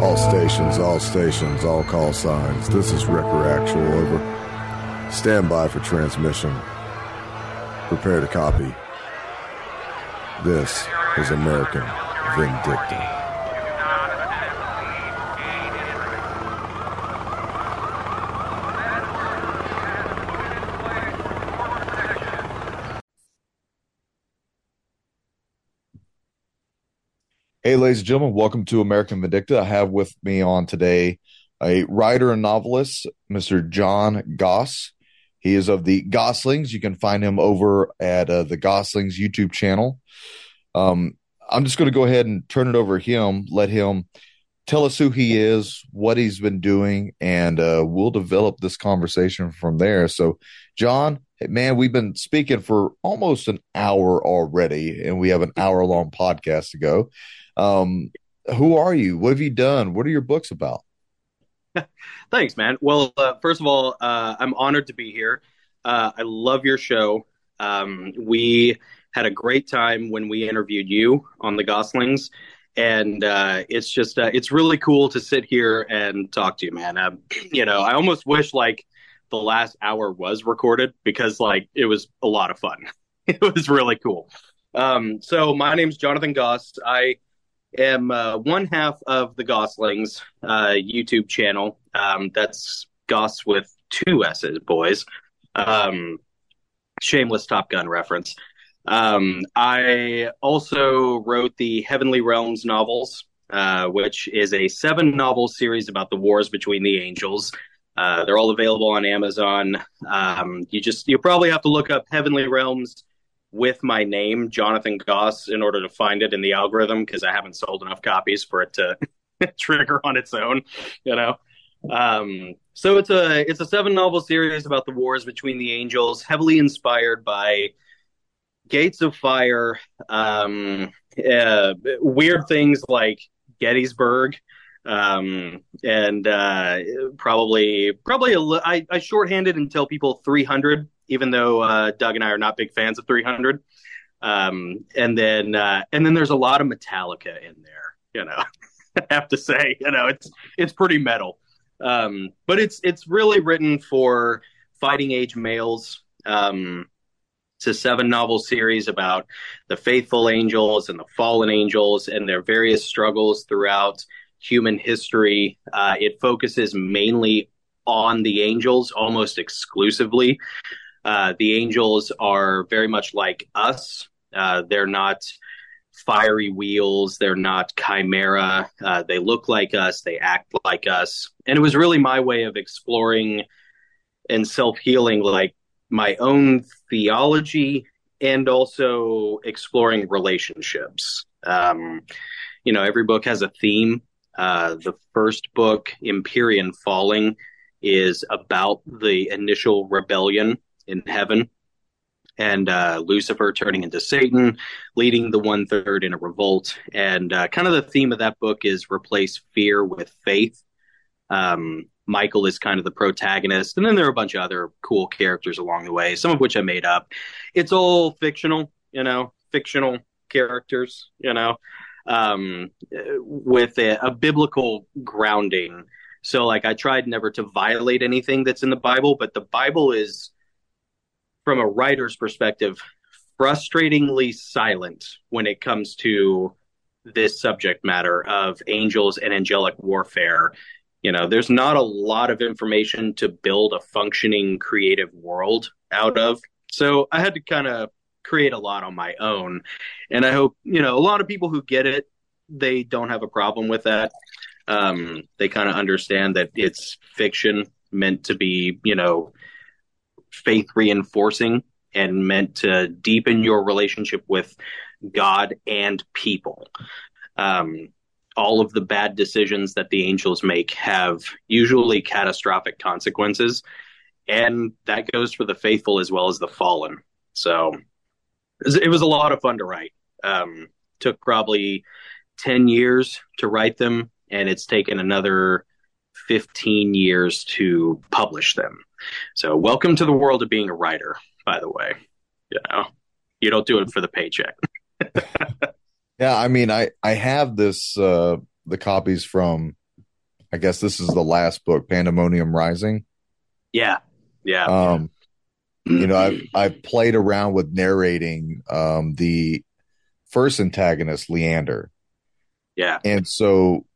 All stations, all call signs. This is Wrecker Actual, over. Stand by for transmission. Prepare to copy. This is American Vindicta. Hey, ladies and gentlemen, welcome to American Vindicta. I have with me on today a writer and novelist, Mr. John Goss. He is of the Goslings. You can find him over at the Goslings YouTube channel. I'm just going to go ahead and turn it over to him, let him tell us who he is, what he's been doing, and we'll develop this conversation from there. So, John, man, we've been speaking for almost an hour already, and we have an hour-long podcast to go. Who are you? What have you done? What are your books about? Thanks, man. Well, first of all, I'm honored to be here. I love your show. We had a great time when we interviewed you on the Goslings, and it's really cool to sit here and talk to you, man. I almost wish like the last hour was recorded because like it was a lot of fun. It was really cool. So my name's Jonathan Goss. I am one half of the Goslings YouTube channel. That's Goss with two S's, boys. Shameless Top Gun reference. I also wrote the Heavenly Realms novels, which is a 7-novel series about the wars between the angels. They're all available on Amazon. You probably have to look up Heavenly Realms with my name, Jonathan Goss, in order to find it in the algorithm, because I haven't sold enough copies for it to trigger on its own, So it's a 7-novel series about the wars between the angels, heavily inspired by Gates of Fire, weird things like Gettysburg, and I shorthanded and tell people 300. Even though Doug and I are not big fans of 300, and then there's a lot of Metallica in there. I have to say, it's pretty metal, but it's really written for fighting age males. It's a 7-novel series about the faithful angels and the fallen angels and their various struggles throughout human history. It focuses mainly on the angels, almost exclusively. The angels are very much like us. They're not fiery wheels. They're not chimera. They look like us. They act like us. And it was really my way of exploring and self-healing, like my own theology and also exploring relationships. Every book has a theme. The first book, Empyrean Falling, is about the initial rebellion in heaven and Lucifer turning into Satan, leading the 1/3 in a revolt. And kind of the theme of that book is replace fear with faith. Michael is kind of the protagonist, and then there are a bunch of other cool characters along the way, some of which I made up. It's all fictional, fictional characters, with a biblical grounding. So like I tried never to violate anything that's in the Bible, but the Bible is, from a writer's perspective, frustratingly silent when it comes to this subject matter of angels and angelic warfare. There's not a lot of information to build a functioning creative world out of. So I had to kind of create a lot on my own. And I hope, a lot of people who get it, they don't have a problem with that. They kind of understand that it's fiction meant to be, faith reinforcing and meant to deepen your relationship with God and people. All of the bad decisions that the angels make have usually catastrophic consequences, and that goes for the faithful as well as the fallen. So it was a lot of fun to write. Took probably 10 years to write them, and it's taken another 15 years to publish them. So welcome to the world of being a writer, by the way. You don't do it for the paycheck. Yeah, I mean, I have this the copies from I guess this is the last book, Pandemonium Rising. Yeah, yeah, Um, I've played around with narrating the first antagonist, Leander. yeah. And so,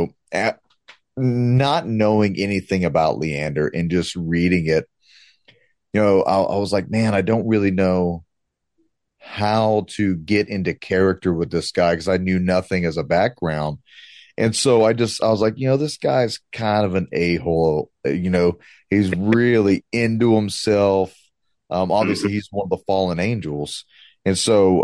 not knowing anything about Leander and just reading it, I was like, man, I don't really know how to get into character with this guy because I knew nothing as a background. And so I was like, this guy's kind of an a-hole. He's really into himself. Obviously he's one of the fallen angels. And so,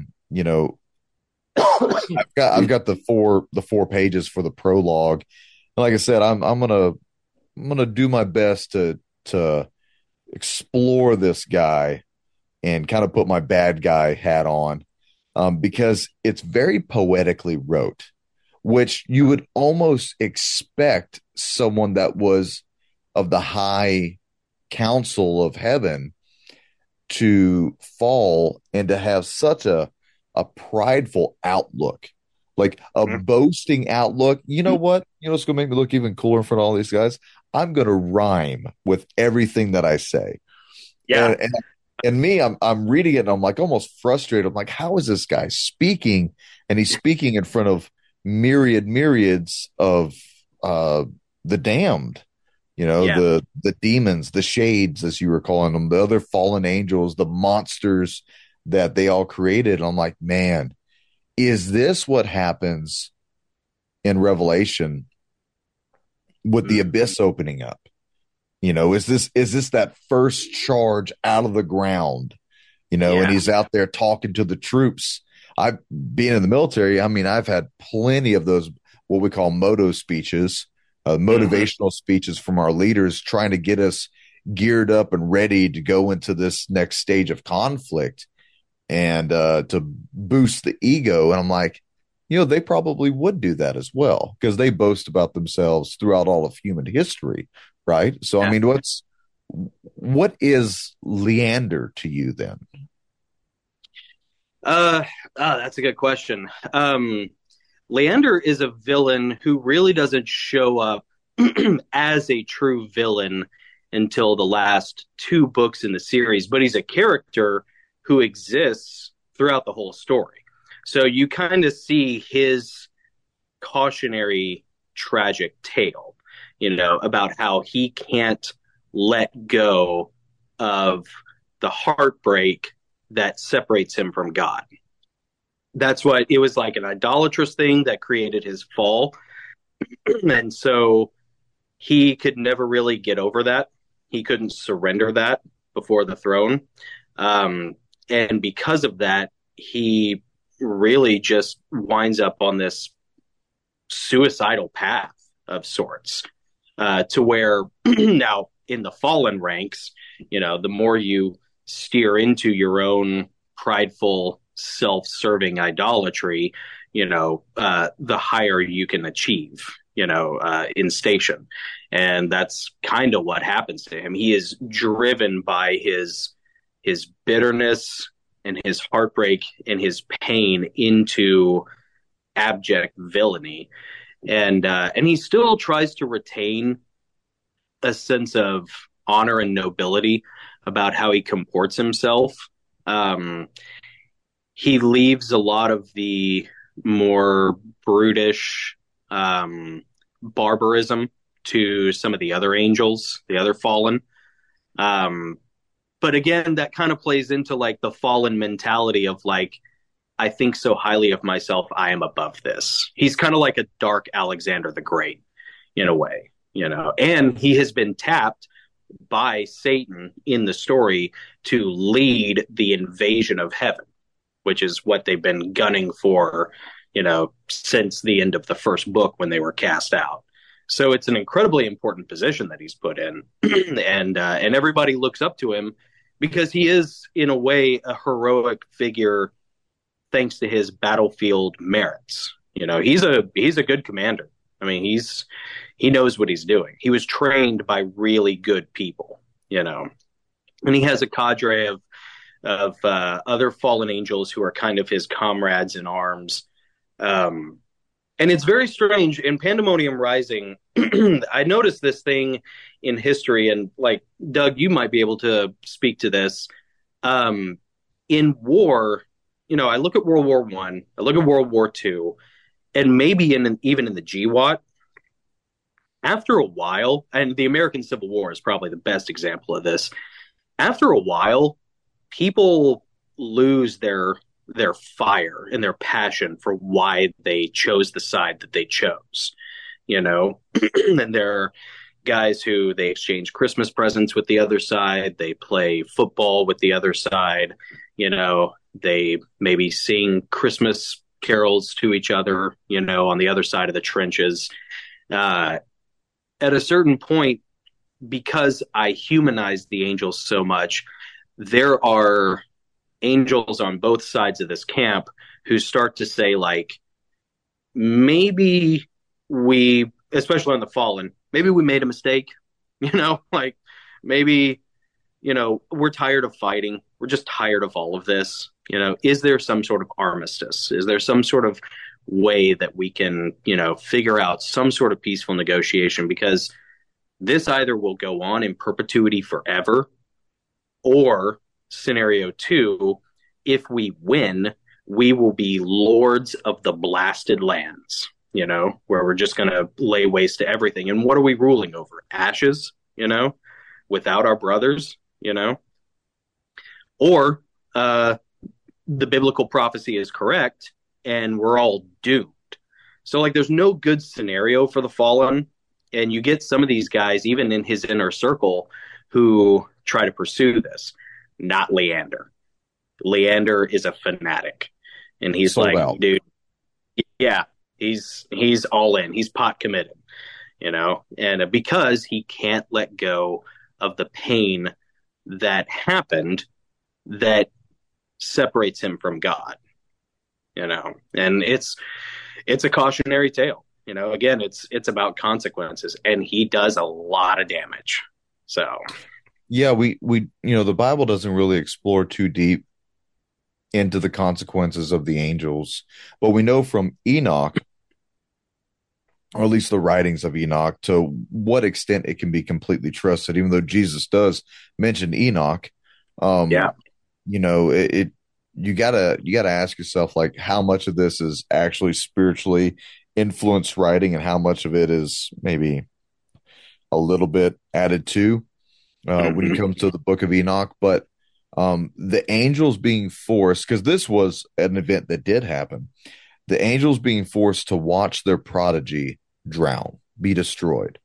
I've got the four pages for the prologue. Like I said, I'm gonna do my best to explore this guy and kind of put my bad guy hat on, because it's very poetically wrote, which you would almost expect someone that was of the high council of heaven to fall and to have such a prideful outlook, like a boasting outlook. You know what? You know what's going to make me look even cooler in front of all these guys? I'm going to rhyme with everything that I say. Yeah, And me, I'm reading it and I'm like almost frustrated. I'm like, how is this guy speaking? And he's speaking in front of myriads of uh the damned, yeah. the demons, the shades, as you were calling them, the other fallen angels, the monsters that they all created. And I'm like, man, is this what happens in Revelation with the abyss opening up? Is this that first charge out of the ground? And Yeah. he's out there talking to the troops. I've been in the military. I mean, I've had plenty of those, what we call moto speeches, Mhm. motivational speeches from our leaders trying to get us geared up and ready to go into this next stage of conflict and to boost the ego. And I'm like, they probably would do that as well because they boast about themselves throughout all of human history, right? So, I Yeah. mean, what is Leander to you then? That's a good question. Leander is a villain who really doesn't show up as a true villain until the last two books in the series, but he's a character who exists throughout the whole story. So you kind of see his cautionary, tragic tale, about how he can't let go of the heartbreak that separates him from God. That's what it was, like an idolatrous thing that created his fall. And so he could never really get over that. He couldn't surrender that before the throne. And because of that, he really just winds up on this suicidal path of sorts, to where now in the fallen ranks, the more you steer into your own prideful, self-serving idolatry, the higher you can achieve, in station. And that's kind of what happens to him. He is driven by his bitterness and his heartbreak and his pain into abject villainy, and he still tries to retain a sense of honor and nobility about how he comports himself. Um, he leaves a lot of the more brutish barbarism to some of the other angels, the other fallen. Um, but again, that kind of plays into like the fallen mentality of like, I think so highly of myself, I am above this. He's kind of like a dark Alexander the Great in a way, and he has been tapped by Satan in the story to lead the invasion of heaven, which is what they've been gunning for, since the end of the first book when they were cast out. So it's an incredibly important position that he's put in, and everybody looks up to him because he is, in a way, a heroic figure thanks to his battlefield merits. He's a good commander. I mean, he knows what he's doing. He was trained by really good people, and he has a cadre of other fallen angels who are kind of his comrades in arms. And it's very strange in Pandemonium Rising. I noticed this thing in history, and like Doug, you might be able to speak to this. Um, in war, I look at World War One, I look at World War Two, and maybe even in the GWOT. After a while, and the American Civil War is probably the best example of this. After a while, people lose their fire and their passion for why they chose the side that they chose, you know. And there are guys who they exchange Christmas presents with the other side, they play football with the other side, they maybe sing Christmas carols to each other, on the other side of the trenches. Uh, at a certain point, because I humanize the angels so much, there are angels on both sides of this camp who start to say, like, maybe we, especially on the fallen, maybe we made a mistake, like maybe, we're tired of fighting. We're just tired of all of this. Is there some sort of armistice? Is there some sort of way that we can, figure out some sort of peaceful negotiation? Because this either will go on in perpetuity forever, or scenario two, if we win, we will be lords of the blasted lands, where we're just going to lay waste to everything. And what are we ruling over? Ashes, without our brothers, or the biblical prophecy is correct and we're all doomed. So, like, there's no good scenario for the fallen. And you get some of these guys, even in his inner circle, who try to pursue this. Not Leander. Leander is a fanatic. And he's Sold like, out. dude, yeah, he's all in. He's pot committed, and because he can't let go of the pain that happened that separates him from God, and it's a cautionary tale. Again, it's about consequences, and he does a lot of damage. So, Yeah, we the Bible doesn't really explore too deep into the consequences of the angels, but we know from Enoch, or at least the writings of Enoch, to what extent it can be completely trusted, even though Jesus does mention Enoch. yeah, It you gotta ask yourself, like, how much of this is actually spiritually influenced writing and how much of it is maybe a little bit added to when it comes to the book of Enoch. But the angels being forced, because this was an event that did happen, the angels being forced to watch their prodigy drown, be destroyed.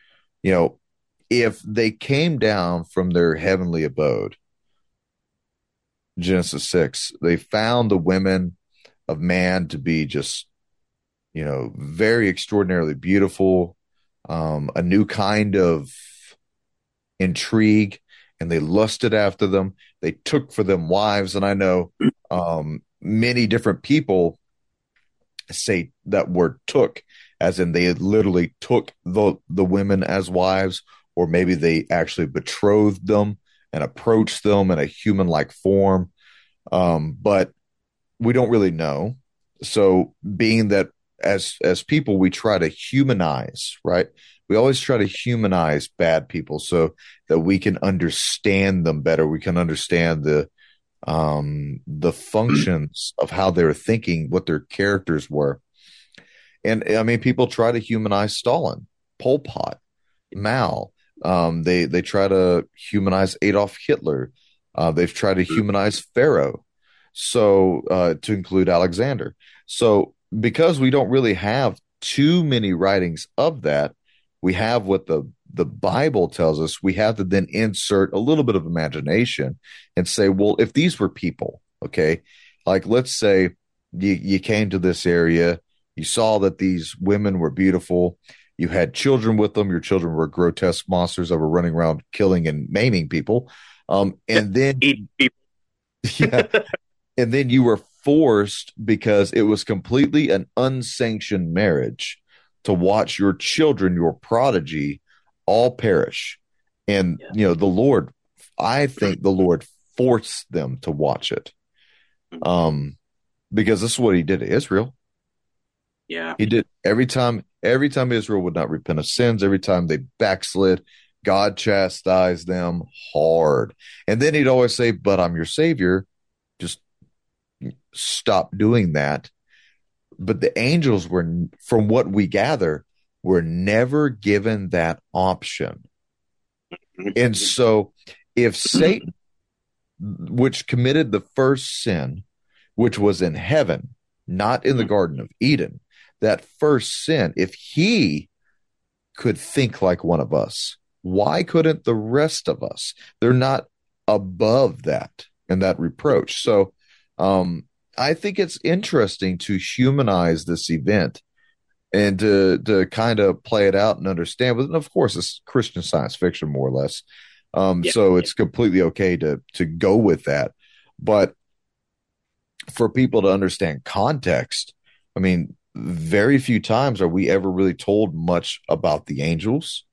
If they came down from their heavenly abode, Genesis 6, they found the women of man to be just, very extraordinarily beautiful, a new kind of intrigue, and they lusted after them. They took for them wives. And I know many different people say that word took, as in they had literally took the women as wives, or maybe they actually betrothed them and approached them in a human-like form. But we don't really know. So being that as people, we try to humanize, right? We always try to humanize bad people so that we can understand them better. We can understand the functions of how they're thinking, what their characters were. And I mean, people try to humanize Stalin, Pol Pot, Mao. They try to humanize Adolf Hitler. They've tried to humanize Pharaoh, so to include Alexander. So because we don't really have too many writings of that, we have what the Bible tells us. We have to then insert a little bit of imagination and say, well, if these were people, okay, like let's say you came to this area, you saw that these women were beautiful, you had children with them, your children were grotesque monsters that were running around killing and maiming people, and then yeah, and then you were forced, because it was completely an unsanctioned marriage, to watch your children, your prodigy, all perish. And the Lord, I think the Lord forced them to watch it, because this is what he did to Israel. Yeah. He did every time Israel would not repent of sins, every time they backslid, God chastised them hard. And then he'd always say, "But I'm your savior. Just stop doing that." But the angels were, from what we gather, were never given that option. And so if Satan, which committed the first sin, which was in heaven, not in the Garden of Eden, that first sin, if he could think like one of us, why couldn't the rest of us? They're not above that and that reproach. So I think it's interesting to humanize this event and to kind of play it out and understand. But of course, it's Christian science fiction, more or less. Yeah. So it's completely okay to go with that. But for people to understand context, I mean, very few times are we ever really told much about the angels.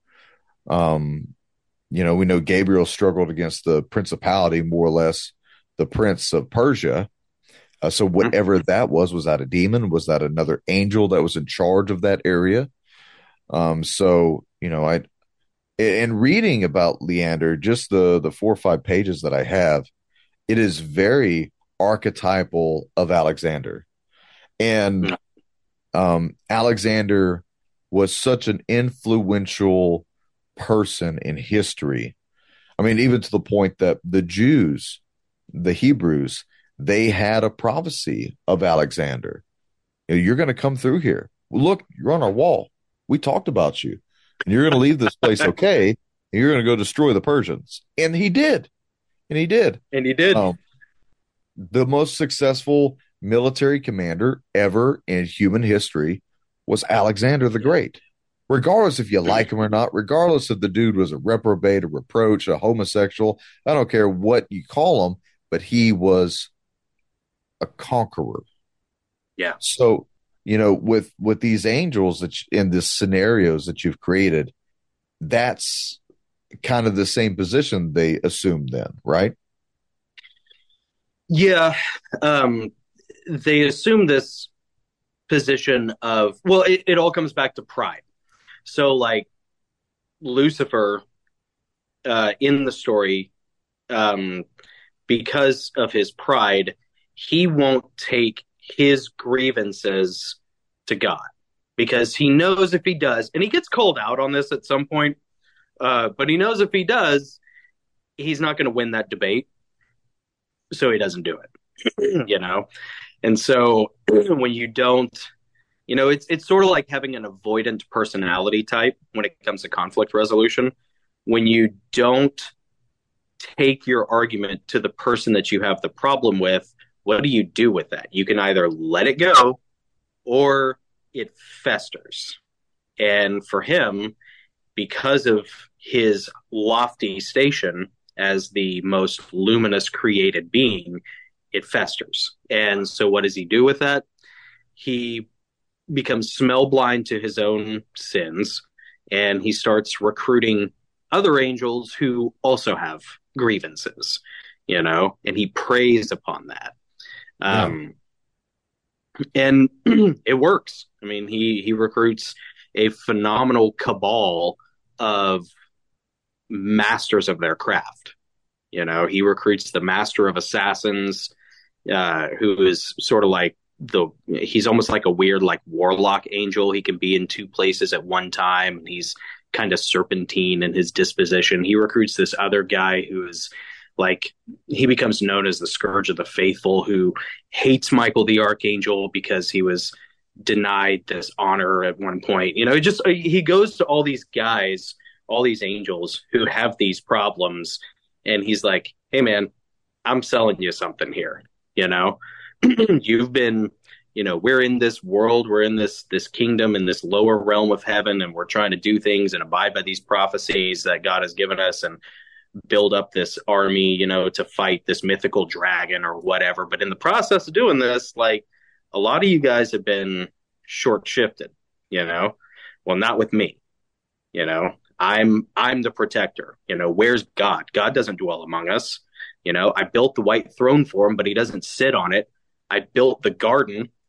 We know Gabriel struggled against the principality, more or less, the prince of Persia. So whatever that was that a demon? Was that another angel that was in charge of that area? I in reading about Leander, just the 4 or 5 pages that I have, it is very archetypal of Alexander. And Alexander was such an influential person in history. I mean, even to the point that the Jews, the Hebrews, they had a prophecy of Alexander. You're going to come through here. Well, look, you're on our wall. We talked about you. And you're going to leave this place okay. And you're going to go destroy the Persians. And he did. And he did. And he did. The most successful military commander ever in human history was Alexander the Great. Regardless if you like him or not, regardless if the dude was a reprobate, a reproach, a homosexual, I don't care what you call him, but he was a conqueror. Yeah. So, with these angels that in this scenarios that you've created, that's kind of the same position they assume then, right? Yeah. They assume this position of, well, it all comes back to pride. So, like, Lucifer in the story, because of his pride, he won't take his grievances to God because he knows if he does, and he gets called out on this at some point, but he knows if he does, he's not going to win that debate. So he doesn't do it, And so when you don't, it's sort of like having an avoidant personality type when it comes to conflict resolution. When you don't take your argument to the person that you have the problem with, what do you do with that? You can either let it go or it festers. And for him, because of his lofty station as the most luminous created being, it festers. And so what does he do with that? He becomes smell blind to his own sins, and he starts recruiting other angels who also have grievances, and he preys upon that. And it works. I mean, he recruits a phenomenal cabal of masters of their craft. He recruits the master of assassins, who is sort of like he's almost like a weird, like, warlock angel. He can be in two places at one time, and he's kind of serpentine in his disposition. He recruits this other guy who is like, he becomes known as the Scourge of the Faithful, who hates Michael the Archangel because he was denied this honor at one point. He goes to all these guys, all these angels who have these problems, and he's like, hey man, I'm selling you something here. You've been, we're in this world, we're in this kingdom, in this lower realm of heaven, and we're trying to do things and abide by these prophecies that God has given us and build up this army, to fight this mythical dragon or whatever. But in the process of doing this, like, a lot of you guys have been short shifted, well, not with me. I'm the protector. Where's God? God doesn't dwell among us. I built the white throne for him, but he doesn't sit on it. I built the garden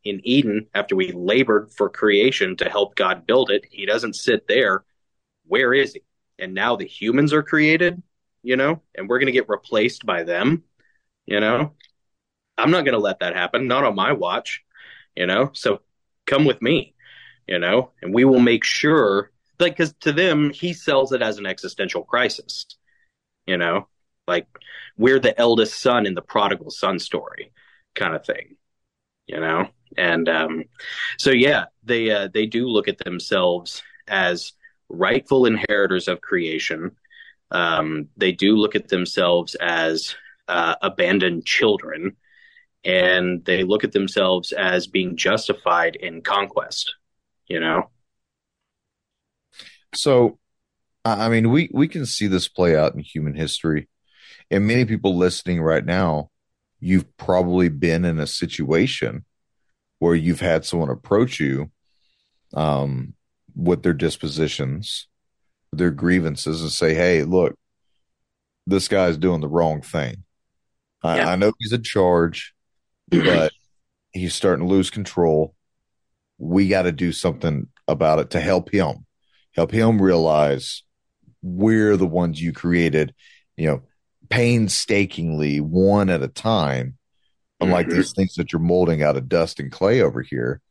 in Eden after we labored for creation to help God build it. He doesn't sit there. Where is he? And now the humans are created, and we're going to get replaced by them, you know? I'm not going to let that happen, not on my watch, So come with me, and we will make sure, like, because to them, he sells it as an existential crisis, you know, like we're the eldest son in the prodigal son story kind of thing, And so, yeah, they do look at themselves as rightful inheritors of creation. They do look at themselves as abandoned children, and they look at themselves as being justified in conquest, So, I mean, we can see this play out in human history, and many people listening right now, you've probably been in a situation where you've had someone approach you with their dispositions, their grievances, and say, "Hey, look, this guy's doing the wrong thing. I know he's in charge, but he's starting to lose control. We got to do something about it to help him realize we're the ones you created, painstakingly, one at a time, unlike these things that you're molding out of dust and clay over here."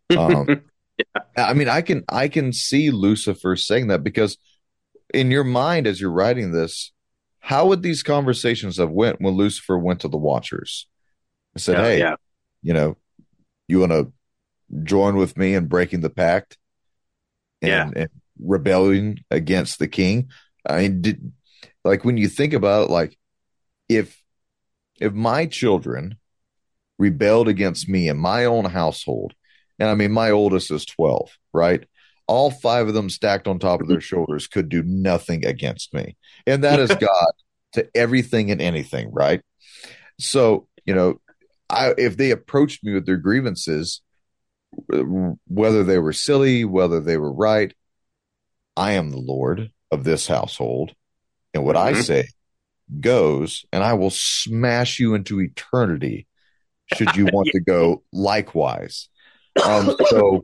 I mean, I can see Lucifer saying that, because in your mind, as you're writing this, how would these conversations have went when Lucifer went to the Watchers and said, "Hey, you want to join with me in breaking the pact and rebelling against the king?" I mean, like, when you think about it, like, if my children rebelled against me in my own household, and I mean, my oldest is 12, right? All 5 of them stacked on top of their shoulders could do nothing against me. And that is God to everything and anything, right? So, if they approached me with their grievances, whether they were silly, whether they were right, I am the Lord of this household. And what I say goes, and I will smash you into eternity should you want to go likewise. So,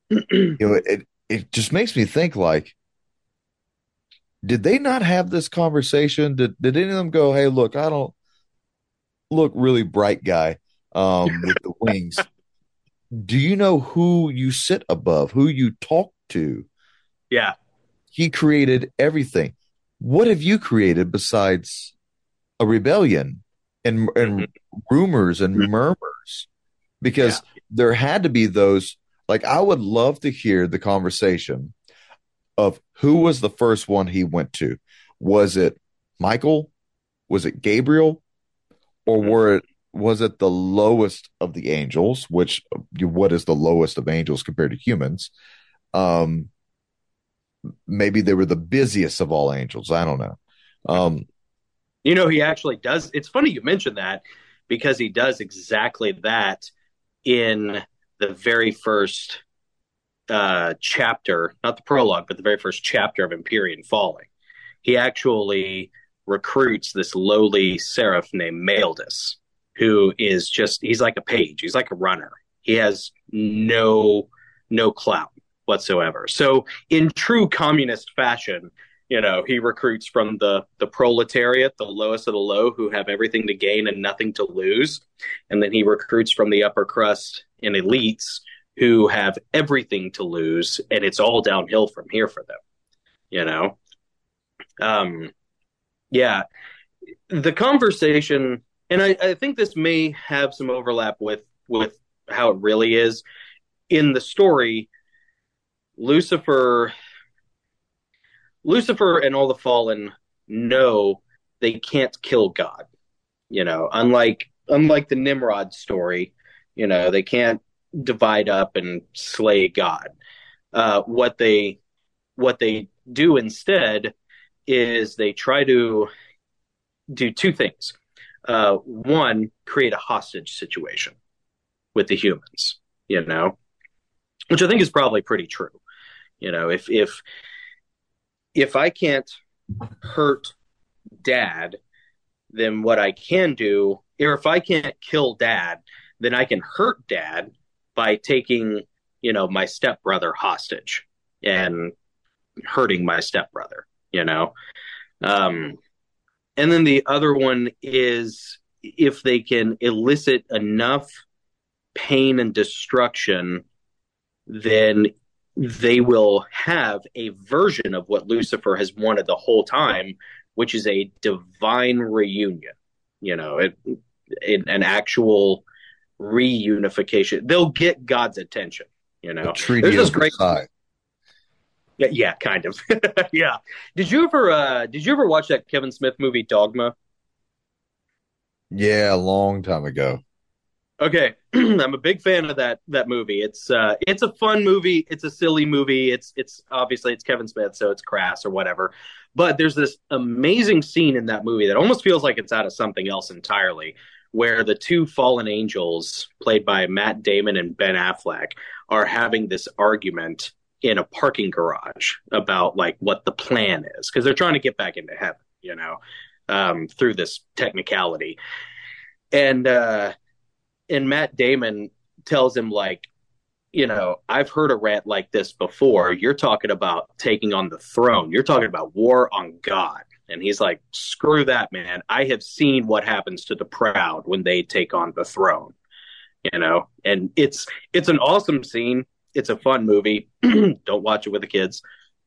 it just makes me think, like, did they not have this conversation? Did any of them go, "Hey, look, I don't look really bright guy with the wings. Do you know who you sit above, who you talk to?" Yeah. He created everything. What have you created besides a rebellion and rumors and murmurs? Because there had to be those. Like, I would love to hear the conversation of who was the first one he went to. Was it Michael? Was it Gabriel? Or was it the lowest of the angels? Which, what is the lowest of angels compared to humans? Maybe they were the busiest of all angels. I don't know. He actually does. It's funny you mentioned that, because he does exactly that in the very first chapter, not the prologue, but the very first chapter of Empyrean Falling. He actually recruits this lowly seraph named Maildus, who is he's like a page. He's like a runner. He has no clout whatsoever. So in true communist fashion, he recruits from the proletariat, the lowest of the low, who have everything to gain and nothing to lose. And then he recruits from the upper crust and elites who have everything to lose, and it's all downhill from here for them, Yeah, the conversation, and I think this may have some overlap with how it really is in the story. Lucifer and all the fallen know they can't kill God. Unlike the Nimrod story, they can't divide up and slay God. What they do instead is they try to do 2 things. One, create a hostage situation with the humans, which I think is probably pretty true. If I can't hurt Dad, then what I can do, or if I can't kill Dad, then I can hurt Dad, by taking, my stepbrother hostage and hurting my stepbrother, you know? Um, and then the other one is if they can elicit enough pain and destruction, then they will have a version of what Lucifer has wanted the whole time, which is a divine reunion. An actual reunification. They'll get God's attention. The There's Treaty this of great. Versailles. Yeah, kind of. Yeah. Did you ever watch that Kevin Smith movie Dogma? Yeah, a long time ago. Okay, I'm a big fan of that movie. It's a fun movie. It's a silly movie. It's obviously it's Kevin Smith, so it's crass or whatever. But there's this amazing scene in that movie that almost feels like it's out of something else entirely, where the two fallen angels, played by Matt Damon and Ben Affleck, are having this argument in a parking garage about like what the plan is because they're trying to get back into heaven, through this technicality. And Matt Damon tells him like, I've heard a rant like this before. You're talking about taking on the throne. You're talking about war on God. And he's like, screw that, man. I have seen what happens to the proud when they take on the throne, and it's an awesome scene. It's a fun movie. Don't watch it with the kids.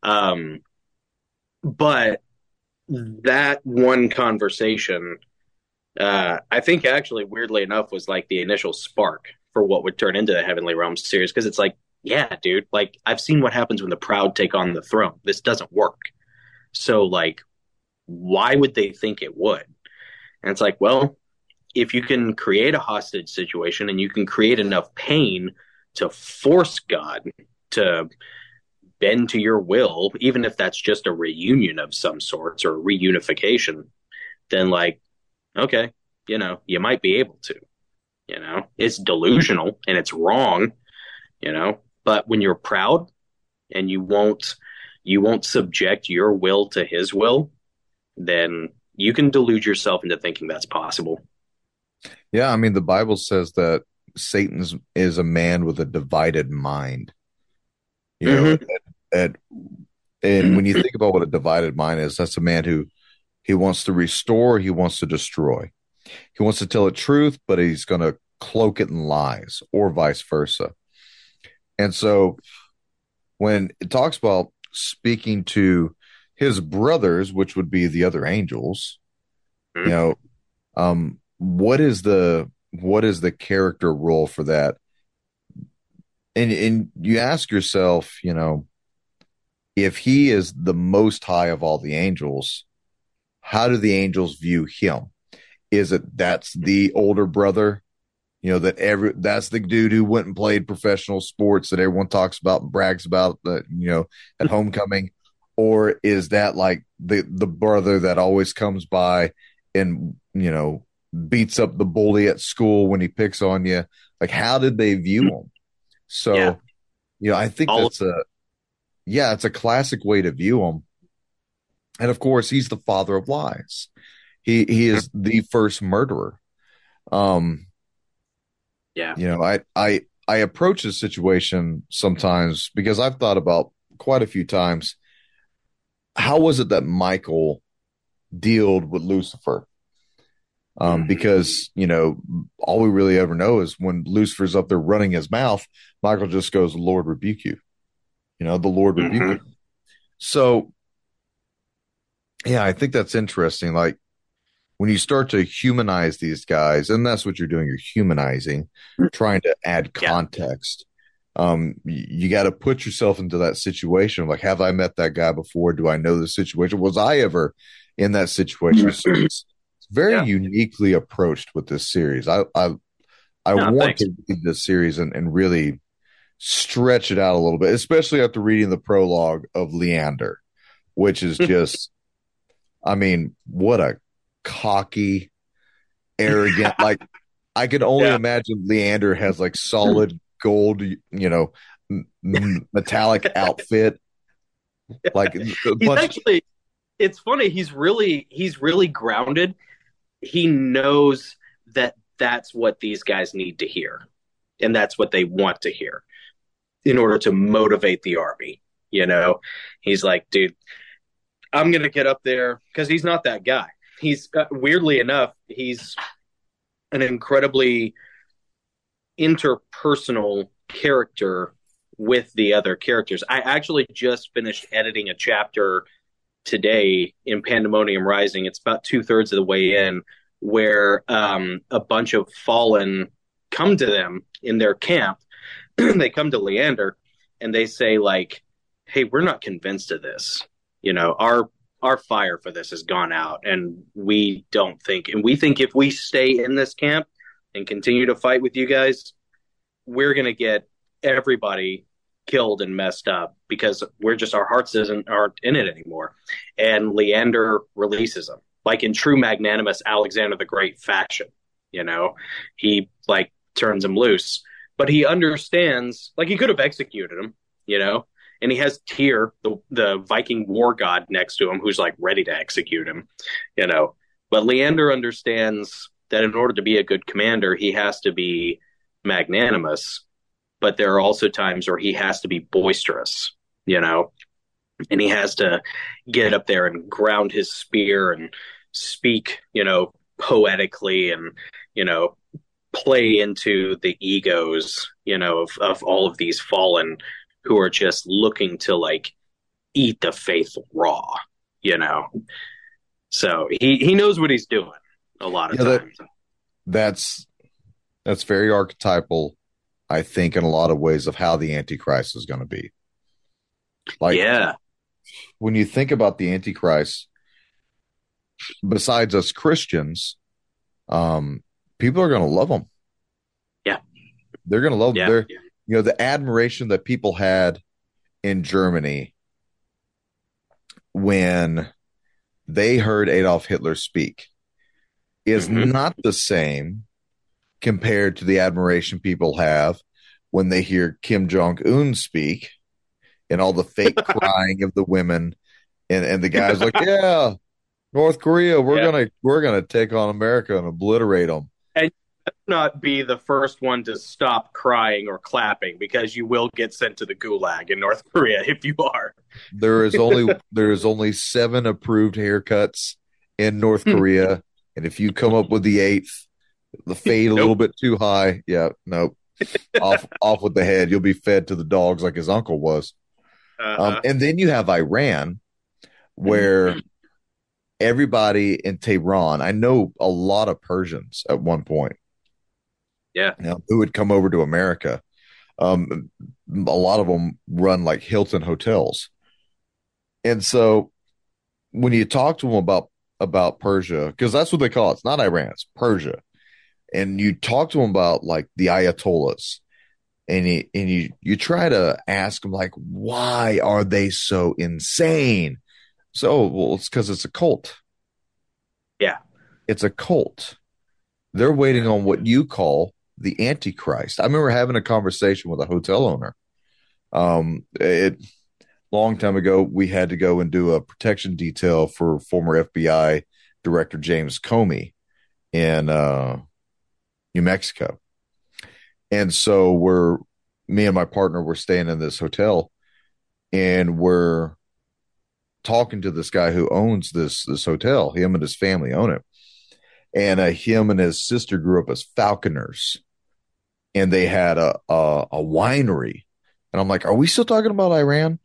But that one conversation, I think actually, weirdly enough, was like the initial spark for what would turn into the Heavenly Realms series. Because it's like, yeah, dude, like I've seen what happens when the proud take on the throne. This doesn't work. So, like, why would they think it would? And it's like, well, if you can create a hostage situation and you can create enough pain to force God to bend to your will, even if that's just a reunion of some sorts or a reunification, then like, okay, you might be able to. It's delusional and it's wrong, but when you're proud and you won't subject your will to his will, then you can delude yourself into thinking that's possible. Yeah, I mean, the Bible says that Satan is a man with a divided mind. You know, Mm-hmm. and, and when you think about what a divided mind is, that's a man who he wants to restore, he wants to destroy. He wants to tell the truth, but he's going to cloak it in lies, or vice versa. And so when it talks about speaking to his brothers, which would be the other angels, you know, what is the character role for that? And you ask yourself, if he is the most high of all the angels, how do the angels view him? Is it that's the older brother, that's the dude who went and played professional sports that everyone talks about and brags about at homecoming? Or is that like the brother that always comes by and, beats up the bully at school when he picks on you? Like, how did they view him? Yeah. So, I think All it's a classic way to view him. And of course, he's the father of lies. He is the first murderer. Um, Yeah. I approach this situation sometimes because I've thought about quite a few times, how was it that Michael dealt with Lucifer? Because, all we really ever know is when Lucifer's up there running his mouth, Michael just goes, "Lord rebuke you." The Lord rebuke you. So, yeah, I think that's interesting. Like, when you start to humanize these guys, and that's what you're doing, you're humanizing, trying to add context. You got to put yourself into that situation. Like, have I met that guy before? Do I know the situation? Was I ever in that situation? So it's very uniquely approached with this series. I want to read this series and really stretch it out a little bit, especially after reading the prologue of Leander, which is just, I mean, what a cocky, arrogant, like I can only imagine Leander has like solid gold, metallic outfit. Like it's funny. He's really grounded. He knows that that's what these guys need to hear. and that's what they want to hear in order to motivate the army. You know, he's like, dude, I'm going to get up there because he's not that guy. He's weirdly enough, he's an incredibly interpersonal character with the other characters. I actually just finished editing a chapter today in Pandemonium Rising. It's about 2/3 of the way in, where a bunch of fallen come to them in their camp. They come to Leander and they say, like, hey, we're not convinced of this. You know, our fire for this has gone out, and we think if we stay in this camp and continue to fight with you guys, we're going to get everybody killed and messed up because our hearts aren't in it anymore. And Leander releases them, like in true magnanimous Alexander the Great fashion. You know, he like turns him loose, but he understands, like, he could have executed him, you know, and he has Tyr, the Viking war god, next to him, who's like ready to execute him, you know. But Leander understands that in order to be a good commander, he has to be magnanimous, but there are also times where he has to be boisterous, you know, and he has to get up there and ground his spear and speak, you know, poetically, and, you know, play into the egos, you know, of all of these fallen who are just looking to like eat the faith raw, you know. So he knows what he's doing a lot of times. That's very archetypal, I think, in a lot of ways, of how the Antichrist is going to be. Like, yeah, when you think about the Antichrist, besides us Christians, people are going to love him. Yeah, they're going to love him. Yeah. You know, the admiration that people had in Germany when they heard Adolf Hitler speak is not the same compared to the admiration people have when they hear Kim Jong-un speak and all the fake crying of the women and the guys like, yeah, North Korea, we're gonna take on America and obliterate them. And not be the first one to stop crying or clapping, because you will get sent to the gulag in North Korea if you are. There is only 7 approved haircuts in North Korea, and if you come up with the 8th, the fade a little bit too high, off with the head. You'll be fed to the dogs like his uncle was. And then you have Iran, where everybody in Tehran, I know a lot of Persians at one point, who would come over to America. A lot of them run like Hilton hotels, and so when you talk to them about Persia, because that's what they call it, it's not Iran, it's Persia, and you talk to them about like the Ayatollahs, and you try to ask them, like, why are they so insane? So, well, it's because it's a cult. Yeah, it's a cult. They're waiting on what you call the Antichrist. I remember having a conversation with a hotel owner. Long time ago, we had to go and do a protection detail for former FBI Director James Comey in New Mexico. And so me and my partner were staying in this hotel, and we're talking to this guy who owns this hotel. Him and his family own it. And him and his sister grew up as falconers, and they had a winery. And I'm like, are we still talking about Iran?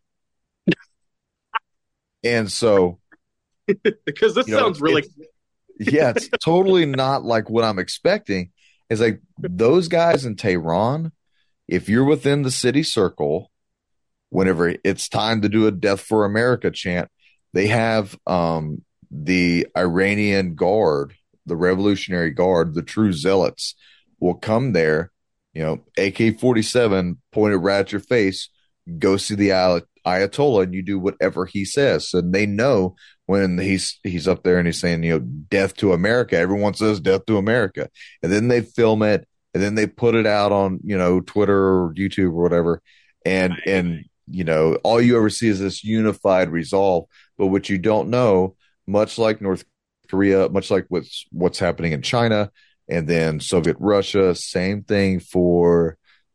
And so, because this sounds really, it's totally not like what I'm expecting. It's like those guys in Tehran, if you're within the city circle, whenever it's time to do a Death for America chant, they have the Iranian Guard, the Revolutionary Guard, the true zealots will come there, you know, AK-47 pointed right at your face, go see the Ayatollah, and you do whatever he says. And they know when he's up there and he's saying, you know, death to America, everyone says death to America. And then they film it, and then they put it out on, you know, Twitter or YouTube or whatever. And you know, all you ever see is this unified resolve. But what you don't know, much like North Korea, much like what's happening in China and then Soviet Russia, same thing for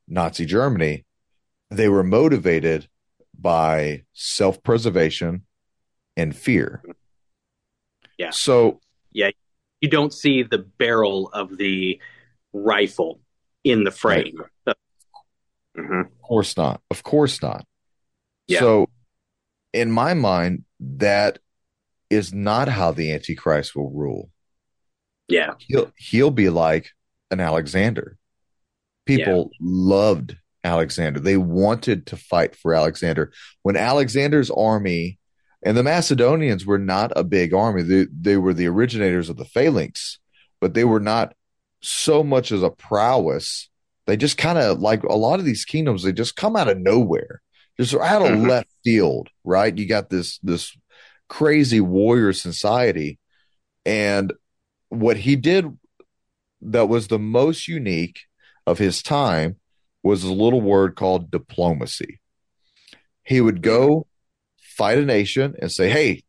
Nazi Germany, they were motivated by self-preservation and fear. Yeah. So, Yeah. You don't see the barrel of the rifle in the right, frame. Mm-hmm. of course not. Of course not. Yeah. So, in my mind, that is not how the Antichrist will rule. Yeah. He'll be like an Alexander. Yeah. People loved Alexander. They wanted to fight for Alexander. When Alexander's army, and the Macedonians were not a big army, they were the originators of the phalanx, but they were not so much as a prowess. They just kind of, like a lot of these kingdoms, they just come out of nowhere, just out of Mm-hmm. left field, right? You got this crazy warrior society. And what he did that was the most unique of his time was a little word called diplomacy. He would go fight a nation and say, "Hey,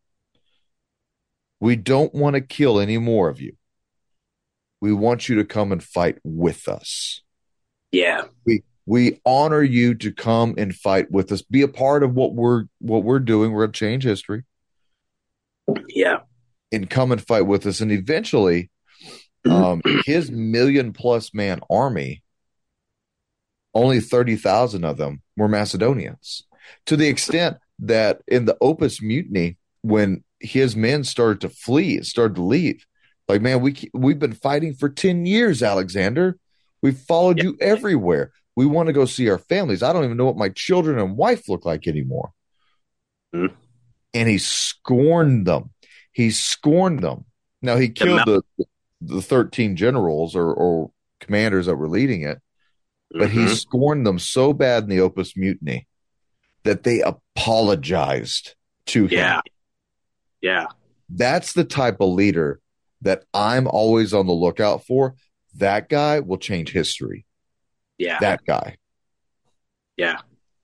we don't want to kill any more of you. We want you to come and fight with us. Yeah. We honor you to come and fight with us. Be a part of what we're doing. We're going to change history Yeah. and come and fight with us." And eventually, his million plus man army, only 30,000 of them were Macedonians, to the extent that in the Opus Mutiny, when his men started to flee, started to leave, like, man, we've been fighting for 10 years, Alexander. We've followed Yeah. you everywhere. We want to go see our families. I don't even know what my children and wife look like anymore. Mm-hmm. And he scorned them. He scorned them. Now, he killed the 13 generals or commanders that were leading it, but he Mm-hmm. scorned them so bad in the Opus Mutiny that they apologized to him. Yeah. Yeah. That's the type of leader that I'm always on the lookout for. That guy will change history. Yeah. That guy. Yeah.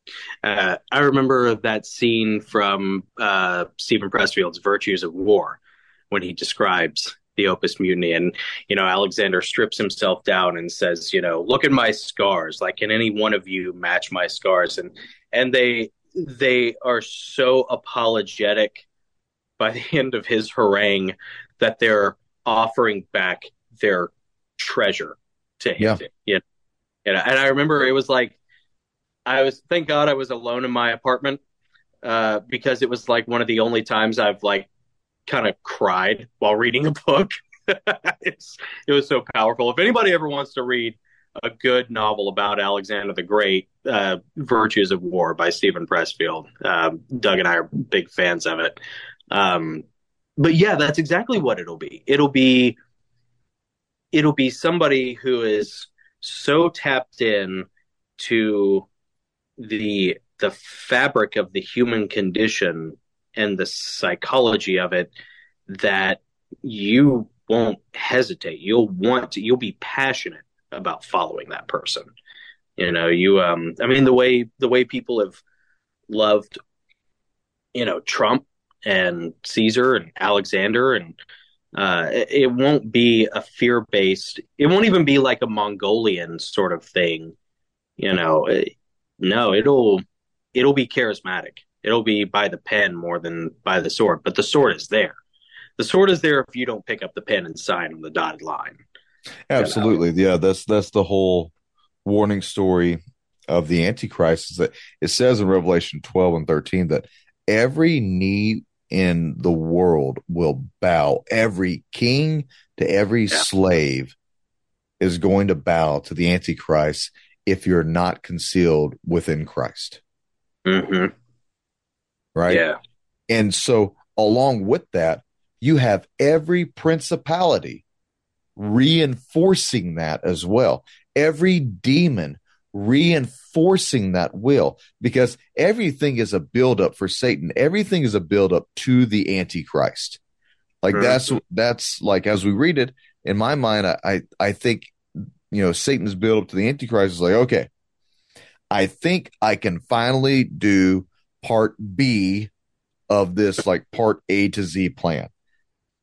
I remember that scene from Stephen Pressfield's Virtues of War when he describes the Opus Mutiny. And, Alexander strips himself down and says, look at my scars. Like, can any one of you match my scars? And they are so apologetic by the end of his harangue that they're offering back their treasure to him. Yeah. And I remember it was like, thank God I was alone in my apartment, because it was like one of the only times I've like kind of cried while reading a book. It was so powerful. If anybody ever wants to read a good novel about Alexander the Great, Virtues of War by Stephen Pressfield, Doug and I are big fans of it. But yeah, that's exactly what it'll be. It'll be somebody who is so tapped in to the fabric of the human condition and the psychology of it that you won't hesitate. You'll be passionate about following that person. I mean, the way people have loved, Trump and Caesar and Alexander, and it won't be a fear-based, it won't even be like a Mongolian sort of thing. No, it'll be charismatic. It'll be by the pen more than by the sword, but the sword is there. The sword is there if you don't pick up the pen and sign on the dotted line. Absolutely. Yeah, that's the whole warning story of the Antichrist, is that it says in Revelation 12 and 13 that every knee in the world will bow. Every king to every slave is going to bow to the Antichrist if you're not concealed within Christ. Mm-hmm. Right? Yeah. And so along with that, you have every principality reinforcing that as well. Every demon reinforcing that will, because everything is a buildup for Satan. Everything is a buildup to the Antichrist. Like that's like, as we read it, in my mind, I think, Satan's buildup to the Antichrist is like, okay, I think I can finally do part B of this, like part A to Z plan.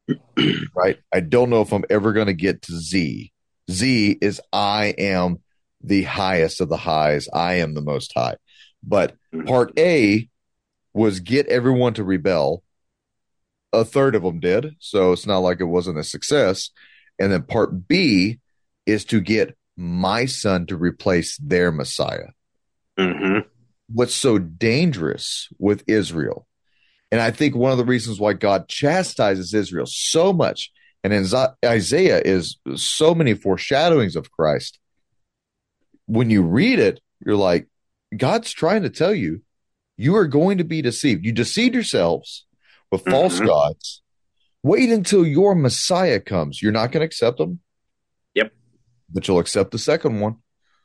Right? I don't know if I'm ever going to get to Z. Z is I am the highest of the highs. I am the most high. But part A was get everyone to rebel. A third of them did. So it's not like it wasn't a success. And then part B is to get my son to replace their Messiah. Mm-hmm. What's so dangerous with Israel, and I think one of the reasons why God chastises Israel so much, and in Isaiah is so many foreshadowings of Christ. When you read it, you're like, God's trying to tell you, you are going to be deceived. You deceived yourselves with false gods. Wait until your Messiah comes. You're not going to accept him. Yep. But you'll accept the second one.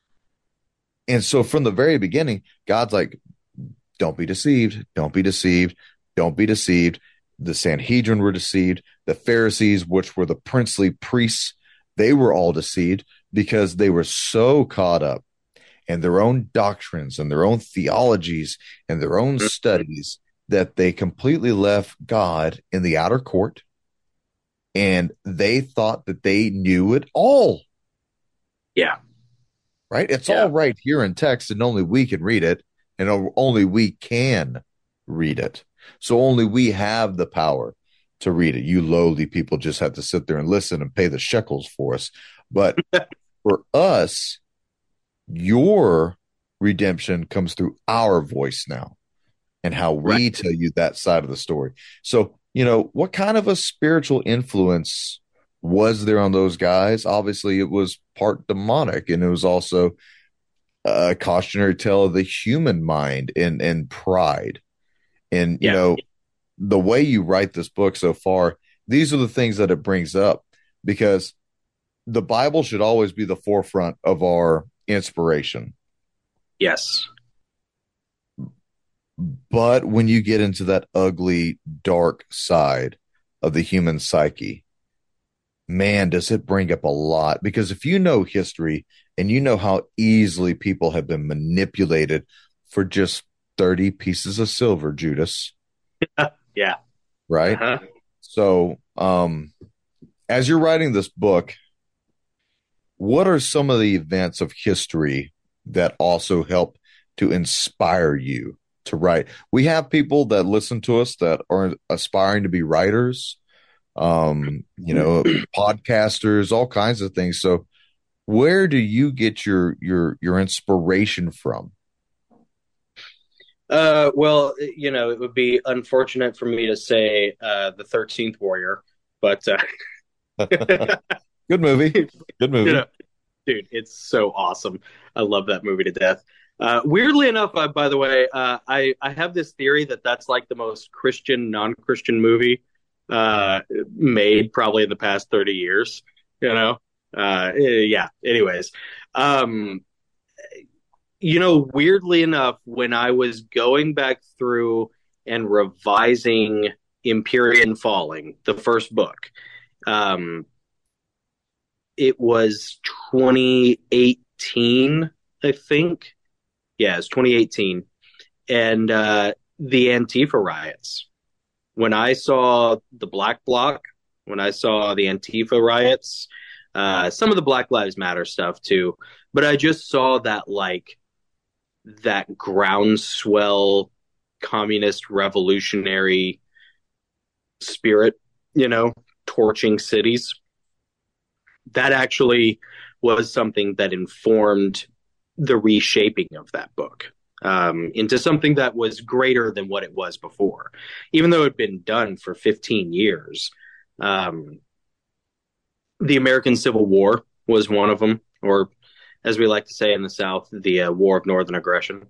And so from the very beginning, God's like, don't be deceived. Don't be deceived. Don't be deceived. The Sanhedrin were deceived. The Pharisees, which were the princely priests, they were all deceived because they were so caught up in their own doctrines and their own theologies and their own studies that they completely left God in the outer court, and they thought that they knew it all. Yeah. Right? It's all right here in text, and only we can read it, and only we can read it. So only we have the power to read it. You lowly people just have to sit there and listen and pay the shekels for us. But for us, your redemption comes through our voice now and how we tell you that side of the story. So, what kind of a spiritual influence was there on those guys? Obviously, it was part demonic, and it was also a cautionary tale of the human mind and pride. And, the way you write this book so far, these are the things that it brings up, because the Bible should always be the forefront of our inspiration. Yes. But when you get into that ugly, dark side of the human psyche, man, does it bring up a lot. Because if you know history and you know how easily people have been manipulated for just 30 pieces of silver, Judas. Yeah. Right. So, as you're writing this book, what are some of the events of history that also help to inspire you to write? We have people that listen to us that are aspiring to be writers, podcasters, all kinds of things. So where do you get your inspiration from? Well, it would be unfortunate for me to say the 13th Warrior, but good movie. Good movie. Dude, it's so awesome. I love that movie to death. Weirdly enough, by the way, I have this theory that that's like the most Christian, non-Christian movie made probably in the past 30 years. Yeah. Anyways, weirdly enough, when I was going back through and revising Empyrean Falling, the first book, it was 2018, I think. Yeah, it's 2018. And the Antifa riots. When I saw the Black Bloc, when I saw the Antifa riots, some of the Black Lives Matter stuff too, but I just saw that that groundswell communist revolutionary spirit, torching cities. That actually was something that informed the reshaping of that book into something that was greater than what it was before, even though it had been done for 15 years. The American Civil War was one of them, or as we like to say in the South, the War of Northern Aggression.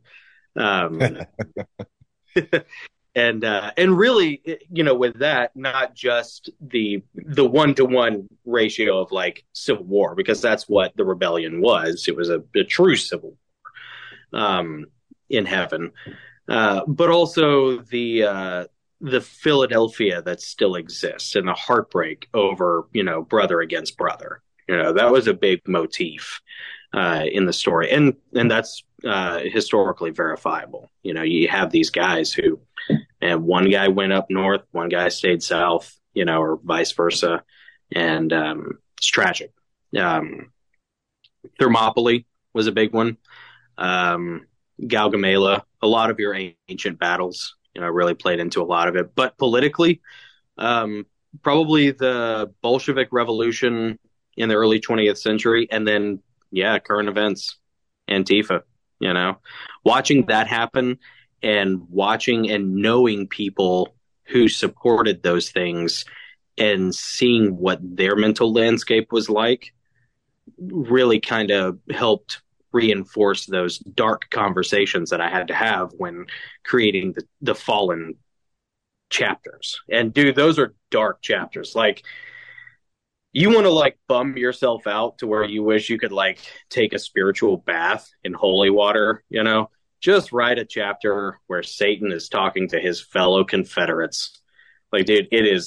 And really, with that, not just the 1-to-1 ratio of Civil War, because that's what the rebellion was. It was a true civil war in heaven, but also the Philadelphia that still exists and the heartbreak over brother against brother. That was a big motif in the story, and that's historically verifiable. You have these guys who. And one guy went up north, one guy stayed south, or vice versa. And it's tragic. Thermopylae was a big one. Gaugamela, a lot of your ancient battles, really played into a lot of it. But politically, um, probably the Bolshevik Revolution in the early 20th century, and then yeah, current events, Antifa. You know, watching that happen and watching and knowing people who supported those things and seeing what their mental landscape was like really kind of helped reinforce those dark conversations that I had to have when creating the Fallen chapters. And dude, those are dark chapters. Like, you want to like bum yourself out to where you wish you could like take a spiritual bath in holy water, just write a chapter where Satan is talking to his fellow Confederates. Like, dude,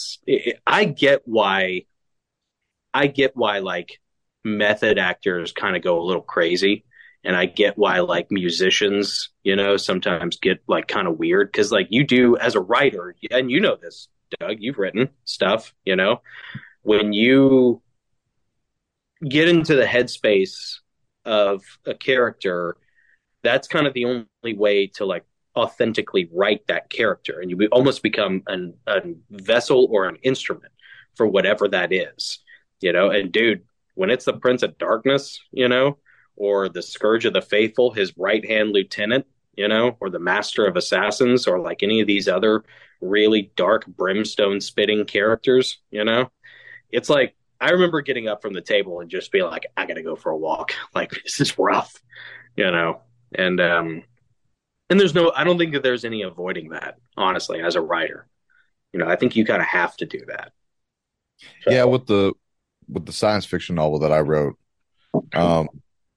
I get why like method actors kind of go a little crazy, and I get why like musicians, sometimes get like kind of weird, because like you do as a writer, and this, Doug, you've written stuff, when you get into the headspace of a character, that's kind of the only way to like authentically write that character, and you almost become a vessel or an instrument for whatever that is, and dude, when it's the Prince of Darkness, or the Scourge of the Faithful, his right hand lieutenant, or the Master of Assassins, or like any of these other really dark brimstone spitting characters, it's like I remember getting up from the table and just being like, I gotta go for a walk. Like, this is rough, and I don't think that there's any avoiding that, honestly, as a writer. I think you kind of have to do that. Yeah, So, with the science fiction novel that I wrote, um,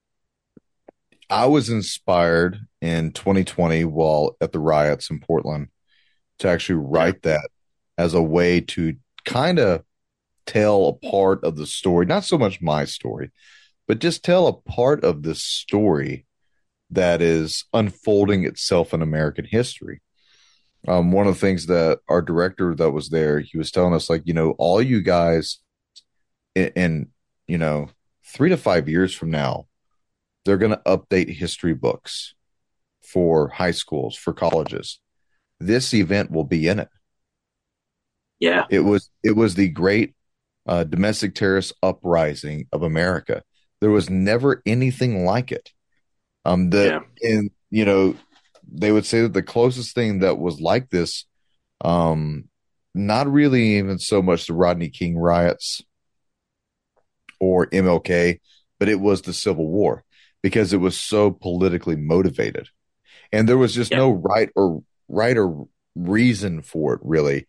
I was inspired in 2020 while at the riots in Portland to actually yeah, write that as a way to kind of tell a part of the story, not so much my story, but just tell a part of this story that is unfolding itself in American history. One of the things that our director that was there, he was telling us, like, all you guys in 3 to 5 years from now, they're going to update history books for high schools, for colleges. This event will be in it. yeah, It was the great domestic terrorist uprising of America. There was never anything like it. yeah, They would say that the closest thing that was like this, not really even so much the Rodney King riots or MLK, but it was the Civil War, because it was so politically motivated, and there was just yeah, no right or reason for it. Really,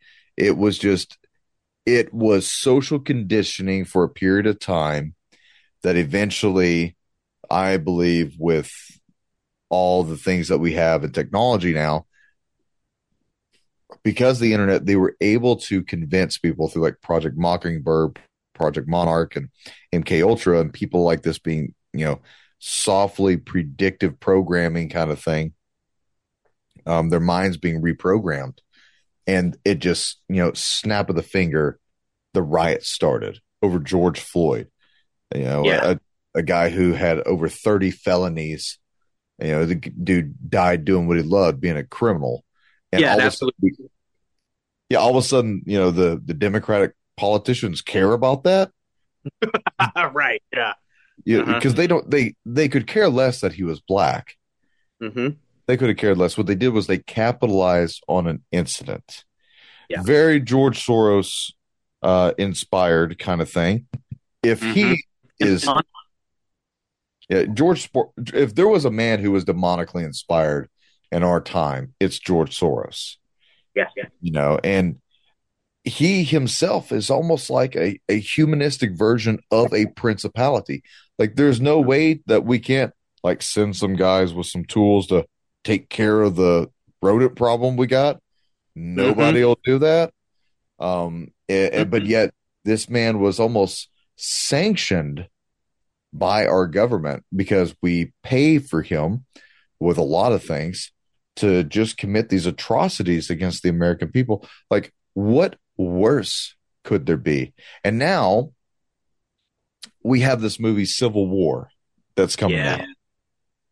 it was social conditioning for a period of time that eventually, I believe, with all the things that we have in technology now, because of the internet, they were able to convince people through like Project Mockingbird, Project Monarch, and MK Ultra, and people like this being, softly predictive programming kind of thing. Their minds being reprogrammed, and it just, snap of the finger, the riot started over George Floyd. yeah, A guy who had over 30 felonies. The dude died doing what he loved, being a criminal. And yeah, absolutely. all of a sudden, the Democratic politicians care about that. Right, yeah, Because they could care less that he was black. hmm They could have cared less. What they did was they capitalized on an incident. yeah, Very George Soros inspired kind of thing. If hmm he is Yeah, if there was a man who was demonically inspired in our time, it's George Soros. yeah, yeah, And he himself is almost like a humanistic version of a principality. Like, there's no way that we can't like send some guys with some tools to take care of the rodent problem we got. hmm Nobody will do that. But yet this man was almost sanctioned by our government, because we pay for him with a lot of things to just commit these atrocities against the American people. Like, what worse could there be? And now we have this movie Civil War that's coming yeah, out.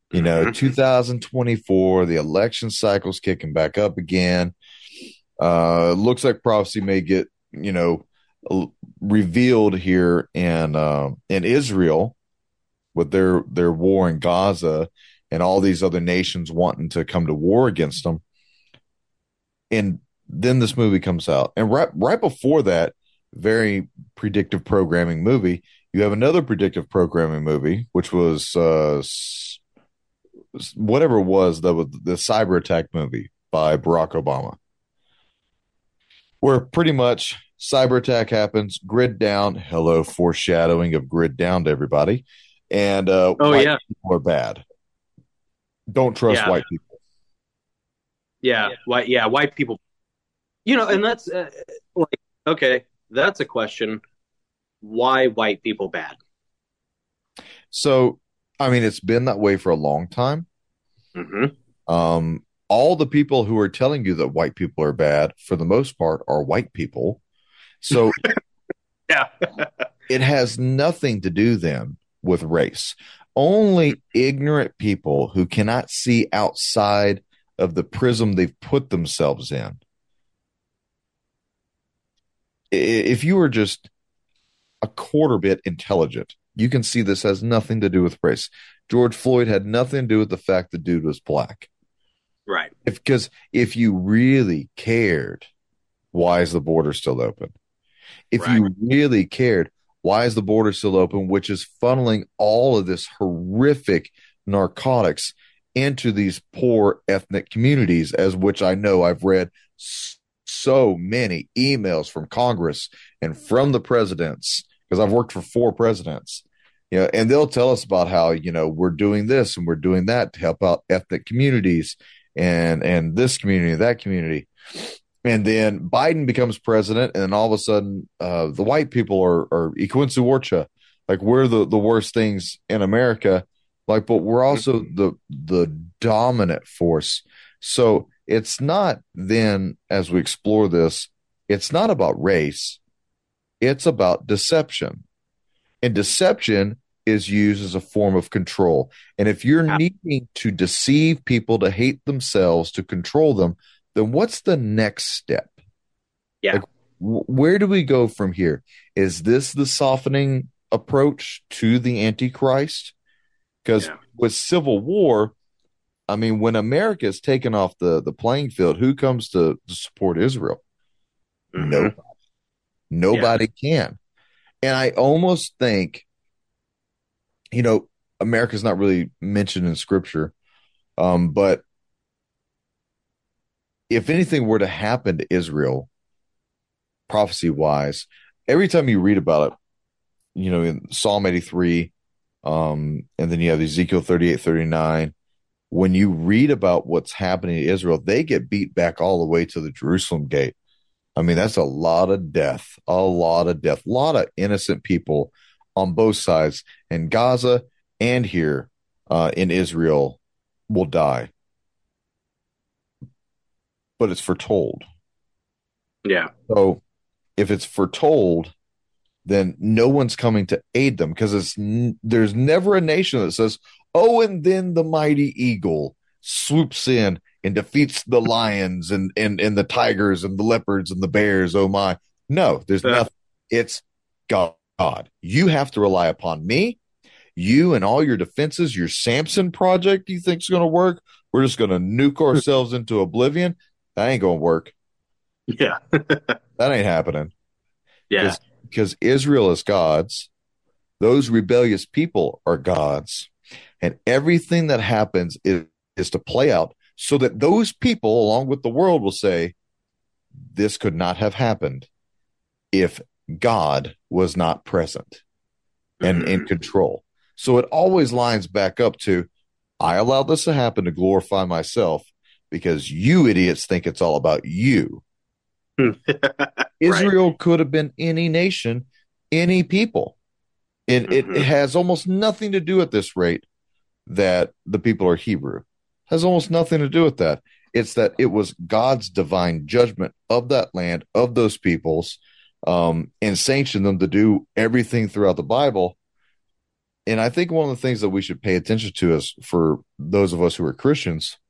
Mm-hmm. 2024, the election cycle's kicking back up again. Looks like prophecy may get, revealed here in Israel with their war in Gaza and all these other nations wanting to come to war against them. And then this movie comes out. And right before that very predictive programming movie, you have another predictive programming movie, which was whatever it was, the cyber attack movie by Barack Obama, where pretty much cyber attack happens, grid down, hello, foreshadowing of grid down to everybody. And white people are bad. Don't trust white people. White people. And that's okay, that's a question. Why white people bad? So, I mean, it's been that way for a long time. Mm-hmm. All the people who are telling you that white people are bad, for the most part, are white people. So, yeah, it has nothing to do then with race. Only ignorant people who cannot see outside of the prism they've put themselves in. If you were just a quarter bit intelligent, you can see this has nothing to do with race. George Floyd had nothing to do with the fact the dude was black. Right. Because if you really cared, why is the border still open? If you really cared, why is the border still open, which is funneling all of this horrific narcotics into these poor ethnic communities, as which I know I've read so many emails from Congress and from the presidents, because I've worked for 4 presidents, and they'll tell us about how, we're doing this and we're doing that to help out ethnic communities and this community, that community. And then Biden becomes president, and all of a sudden, the white people are Ikwinsu Orcha, like we're the worst things in America, but we're also the dominant force. So it's not then, as we explore this, it's not about race, it's about deception. And deception is used as a form of control. And if you're needing to deceive people to hate themselves, to control them, then what's the next step? Yeah. Where do we go from here? Is this the softening approach to the Antichrist? Because with civil war, I mean, when America is taken off the playing field, who comes to support Israel? Mm-hmm. Nobody can. And I almost think, America's not really mentioned in scripture, but if anything were to happen to Israel, prophecy wise, every time you read about it, in Psalm 83, and then you have Ezekiel 38, 39, when you read about what's happening to Israel, they get beat back all the way to the Jerusalem gate. I mean, that's a lot of death, a lot of innocent people on both sides, in Gaza and here in Israel will die. But it's foretold. Yeah. So if it's foretold, then no one's coming to aid them, because there's never a nation that says, oh, and then the mighty eagle swoops in and defeats the lions and the tigers and the leopards and the bears. Oh my. No, there's nothing. It's God. You have to rely upon me. You and all your defenses, your Samson project you think is going to work. We're just going to nuke ourselves into oblivion. That ain't going to work. Yeah. That ain't happening. Yeah. Because Israel is God's. Those rebellious people are God's. And everything that happens is to play out so that those people, along with the world, will say, this could not have happened if God was not present and in control. So it always lines back up to, I allowed this to happen to glorify myself because you idiots think it's all about you. Israel could have been any nation, any people. It has almost nothing to do at this rate that the people are Hebrew. Has almost nothing to do with that. It's that it was God's divine judgment of that land, of those peoples, and sanctioned them to do everything throughout the Bible. And I think one of the things that we should pay attention to is for those of us who are Christians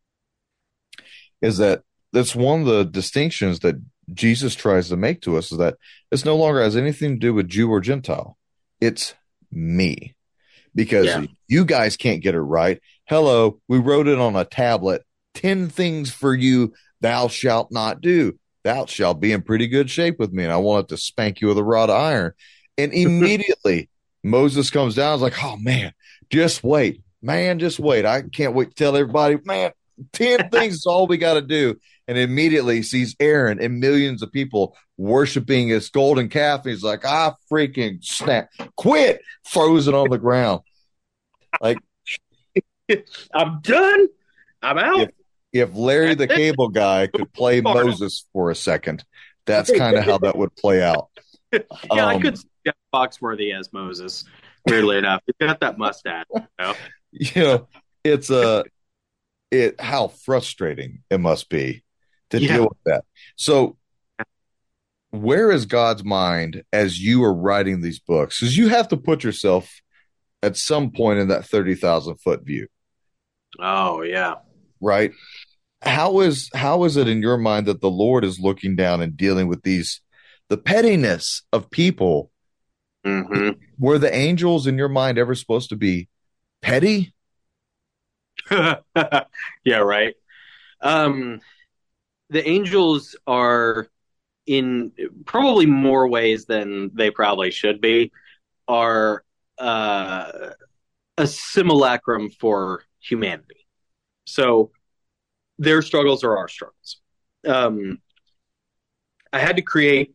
is that that's one of the distinctions that Jesus tries to make to us is that it's no longer has anything to do with Jew or Gentile. It's me because Yeah. you guys can't get it right. Hello, we wrote it on a tablet. 10 things for you thou shalt not do. Thou shalt be in pretty good shape with me. And I wanted to spank you with a rod of iron. And immediately Moses comes down. I was like, oh man, just wait, man, just wait. I can't wait to tell everybody, man, 10 things is all we got to do. And immediately sees Aaron and millions of people worshiping his golden calf. And he's like, freaking snap, quit, throws it on the ground. Like, I'm done. I'm out. if Larry the Cable Guy could play Moses for a second, that's kind of how that would play out. Yeah, I could see Jeff Foxworthy as Moses. Weirdly enough, he's got that mustache. It's how frustrating it must be to deal with that. So, where is God's mind as you are writing these books? Because you have to put yourself at some point in that 30,000-foot view. Oh yeah, right. How is it in your mind that the Lord is looking down and dealing with the pettiness of people? Mm-hmm. Were the angels in your mind ever supposed to be petty? Yeah, right. The angels are, in probably more ways than they probably should be, are a simulacrum for humanity. So their struggles are our struggles. I had to create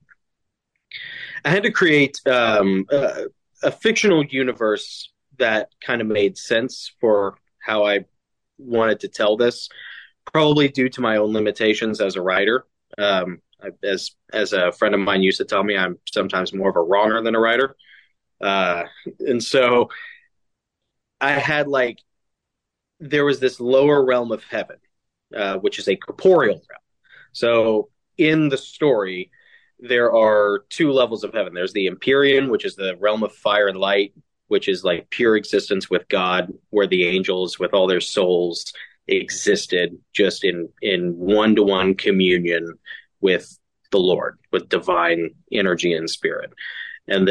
a fictional universe that kind of made sense for how I wanted to tell this, probably due to my own limitations as a writer. As a friend of mine used to tell me, I'm sometimes more of a wronger than a writer. And so I had there was this lower realm of heaven, which is a corporeal realm. So in the story, there are two levels of heaven. There's the Empyrean, which is the realm of fire and light, which is like pure existence with God, where the angels with all their souls existed just in one-to-one communion with the Lord, with divine energy and spirit. And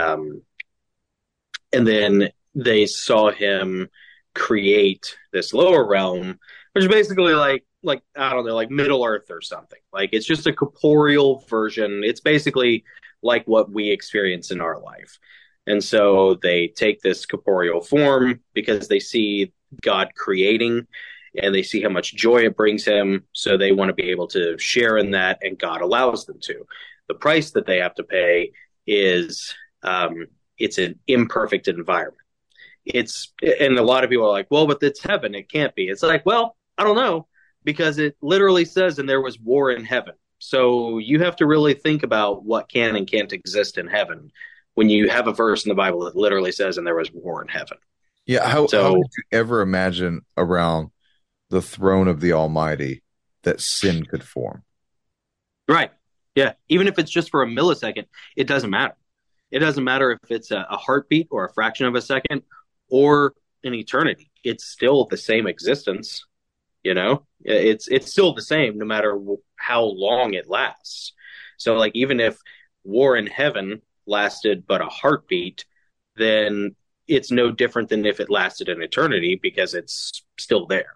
then they saw him create this lower realm, which is basically like I don't know, like Middle Earth or something. Like it's just a corporeal version. It's basically like what we experience in our life. And so they take this corporeal form because they see God creating and they see how much joy it brings him. So they want to be able to share in that, and God allows them to. The price that they have to pay is it's an imperfect environment. And a lot of people are like, well, but it's heaven. It can't be. It's like, well, I don't know, because it literally says, and there was war in heaven. So you have to really think about what can and can't exist in heaven when you have a verse in the Bible that literally says, and there was war in heaven. Yeah. How did you ever imagine around the throne of the Almighty that sin could form? Right. Yeah. Even if it's just for a millisecond, it doesn't matter. It doesn't matter if it's a heartbeat or a fraction of a second or an eternity. It's still the same existence. It's still the same no matter how long it lasts. So like, even if war in heaven lasted but a heartbeat, then it's no different than if it lasted an eternity, because it's still there,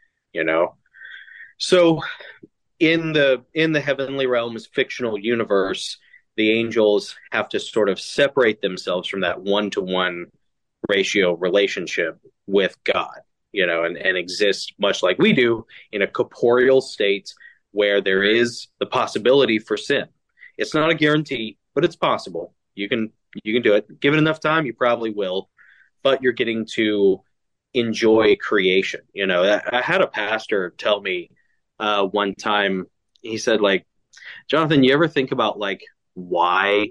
So in the heavenly realms fictional universe, the angels have to sort of separate themselves from that one-to-one ratio relationship with God, and exist much like we do in a corporeal state where there is the possibility for sin. It's not a guarantee, but it's possible. You can do it. Give it enough time, you probably will, but you're getting to enjoy creation. I had a pastor tell me one time, he said, like, Jonathan, you ever think about why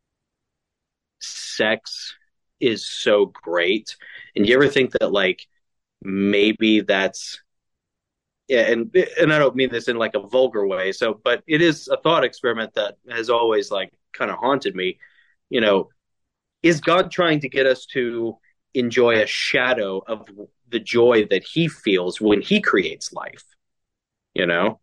sex is so great? And you ever think that maybe that's, and I don't mean this in a vulgar way, but it is a thought experiment that has always kind of haunted me. Is God trying to get us to enjoy a shadow of the joy that he feels when he creates life, you know?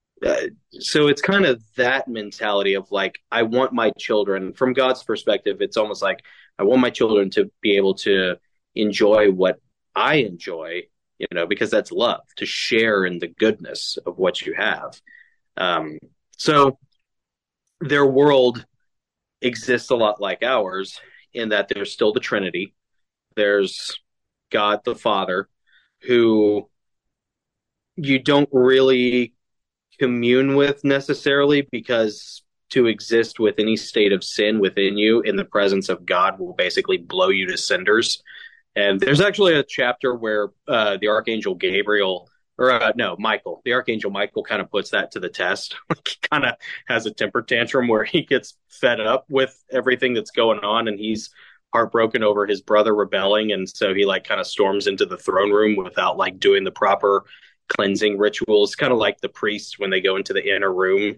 So it's kind of that mentality of like, I want my children, from God's perspective, it's almost like I want my children to be able to enjoy what I enjoy, because that's love, to share in the goodness of what you have. Um, so their world exists a lot like ours in that there's still the Trinity. There's God the Father, who you don't really commune with necessarily, because to exist with any state of sin within you in the presence of God will basically blow you to cinders. And there's actually a chapter where the Archangel Gabriel, or no, Michael, the Archangel Michael kind of puts that to the test. He kind of has a temper tantrum where he gets fed up with everything that's going on, and he's heartbroken over his brother rebelling. And so he like kind of storms into the throne room without like doing the proper cleansing rituals, kind of like the priests when they go into the inner room,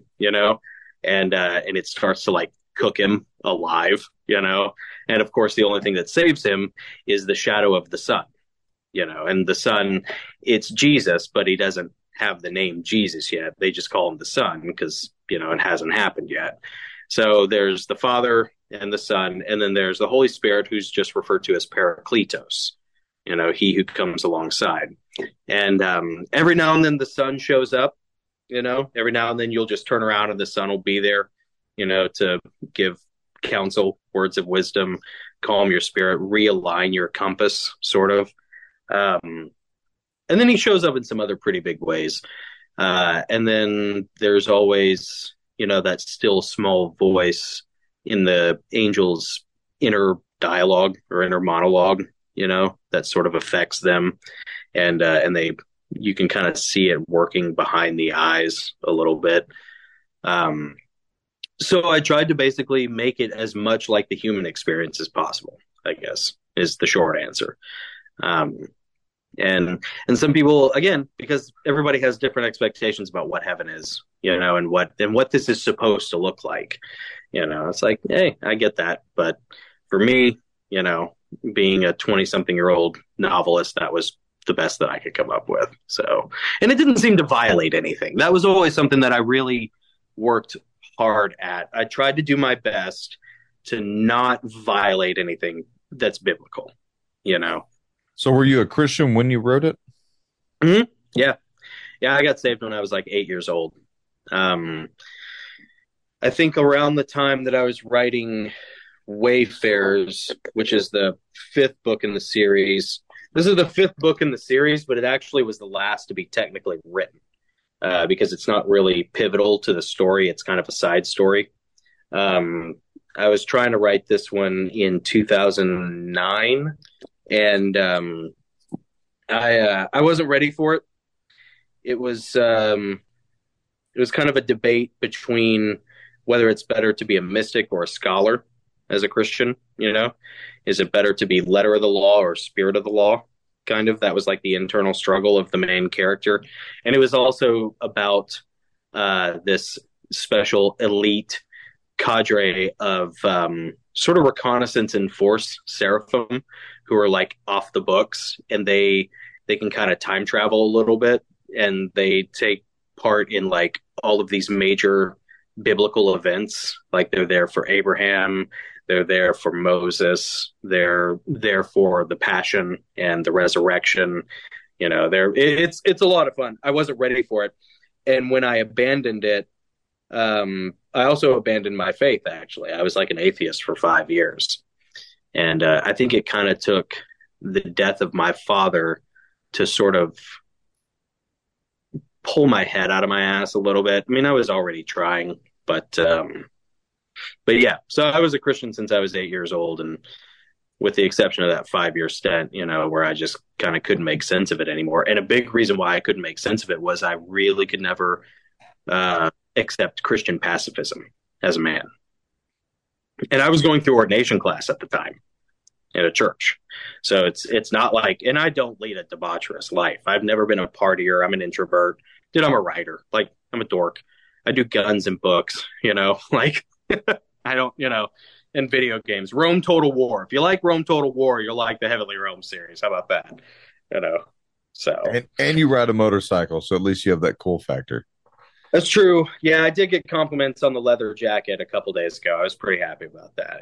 and it starts to like cook him alive. And of course, the only thing that saves him is the shadow of the sun, and the sun, it's Jesus, but he doesn't have the name Jesus yet. They just call him the Son because, it hasn't happened yet. So there's the Father and the Son, and then there's the Holy Spirit, who's just referred to as Parakletos, he who comes alongside. And every now and then the Son shows up, every now and then you'll just turn around and the Son will be there, to give counsel, words of wisdom, calm your spirit, realign your compass, sort of. And then he shows up in some other pretty big ways. And then there's always, that still small voice in the angel's inner dialogue or inner monologue, that sort of affects them. And you can kind of see it working behind the eyes a little bit. So I tried to basically make it as much like the human experience as possible, I guess, is the short answer. And some people, again, because everybody has different expectations about what heaven is, and what this is supposed to look like. It's like, hey, I get that. But for me, being a 20-something-year-old novelist, that was the best that I could come up with. So, and it didn't seem to violate anything. That was always something that I really worked hard at. I tried to do my best to not violate anything that's biblical, So were you a Christian when you wrote it? Mm-hmm. Yeah. Yeah, I got saved when I was like 8 years old. I think around the time that I was writing Wayfarers, which is the fifth book in the series. This is the fifth book in the series, but it actually was the last to be technically written because it's not really pivotal to the story. It's kind of a side story. I was trying to write this one in 2009, and I wasn't ready for it. It was kind of a debate between whether it's better to be a mystic or a scholar as a Christian. Is it better to be letter of the law or spirit of the law? Kind of, that was like the internal struggle of the main character. And it was also about this special elite cadre of sort of reconnaissance and force seraphim who are like off the books, and they can kind of time travel a little bit, and they take part in like all of these major biblical events. Like they're there for Abraham, they're there for Moses, they're there for the Passion and the Resurrection. It's a lot of fun. I wasn't ready for it, and when I abandoned it, I also abandoned my faith. Actually, I was like an atheist for 5 years, and I think it kind of took the death of my father to sort of pull my head out of my ass a little bit. I mean, I was already trying, but yeah. So I was a Christian since I was 8 years old, and with the exception of that 5 year stint, where I just kind of couldn't make sense of it anymore. And a big reason why I couldn't make sense of it was I really could never accept Christian pacifism as a man. And I was going through ordination class at the time in a church. So it's not like, and I don't lead a debaucherous life. I've never been a partier. I'm an introvert. Dude, I'm a writer. I'm a dork. I do guns and books, like I don't, in video games. Rome Total War. If you like Rome Total War, you'll like the Heavenly Realm series. How about that? You know, so And you ride a motorcycle, so at least you have that cool factor. that's true. Yeah, I did get compliments on the leather jacket a couple days ago. I was pretty happy about that.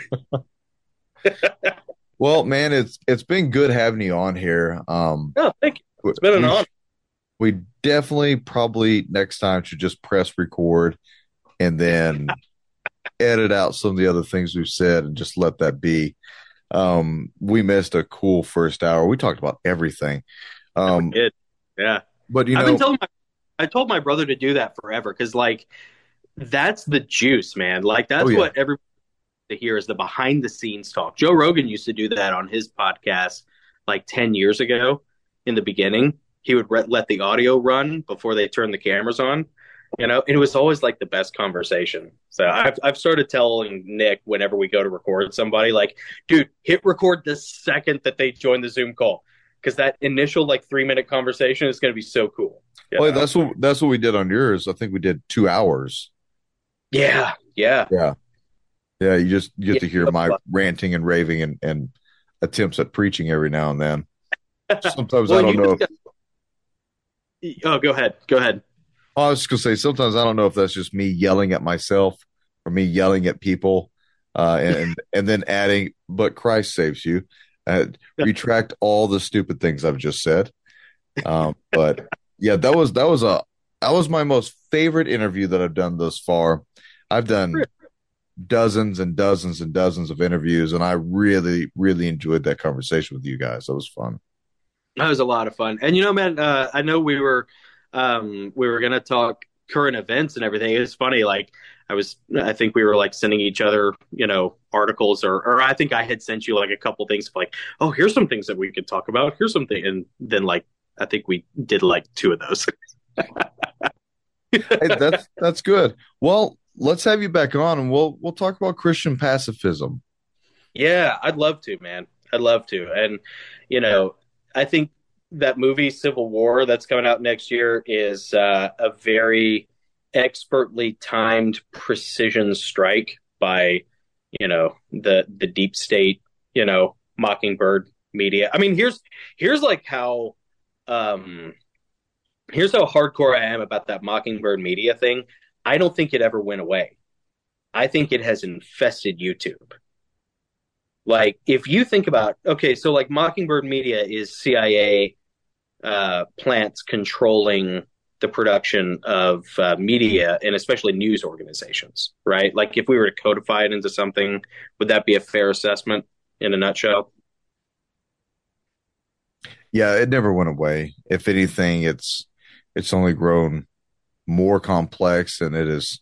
Well, man, it's been good having you on here. Oh, thank you. It's been an honor. We definitely probably next time should just press record and then edit out some of the other things we've said and just let that be. We missed a cool first hour. We talked about everything. Yeah. But I told my brother to do that forever because like that's the juice, man. Like that's what everybody to hear is the behind the scenes talk. Joe Rogan used to do that on his podcast like 10 years ago in the beginning. He would let the audio run before they turned the cameras on, and it was always like the best conversation. So I've started telling Nick whenever we go to record somebody, like, dude, hit record the second that they join the Zoom call. Because that initial like 3-minute conversation is going to be so cool. Well, that's what we did on yours. I think we did 2 hours. Yeah. You just get to hear my ranting and raving and attempts at preaching every now and then. Sometimes I don't know. Oh, go ahead. I was just gonna say sometimes I don't know if that's just me yelling at myself or me yelling at people, and then adding, "But Christ saves you." Retract all the stupid things I've just said. But yeah, that was my most favorite interview that I've done thus far. I've done dozens and dozens and dozens of interviews, and I really, really enjoyed that conversation with you guys. That was fun. That was a lot of fun. And man, I know we were going to talk current events and everything. It was funny. Like I think we were like sending each other, articles or I think I had sent you like a couple things of like, oh, here's some things that we could talk about. Here's something. And then like, I think we did like 2 of those. Hey, that's good. Well, let's have you back on and we'll talk about Christian pacifism. Yeah, I'd love to, man. I'd love to. And, I think that movie Civil War that's coming out next year is a very expertly timed precision strike by, the deep state, Mockingbird media. I mean, here's like how here's how hardcore I am about that Mockingbird media thing. I don't think it ever went away. I think it has infested YouTube. Like, if you think about, okay, so like Mockingbird Media is CIA plants controlling the production of media and especially news organizations, right? Like, if we were to codify it into something, would that be a fair assessment in a nutshell? Yeah, it never went away. If anything, it's only grown more complex, and it is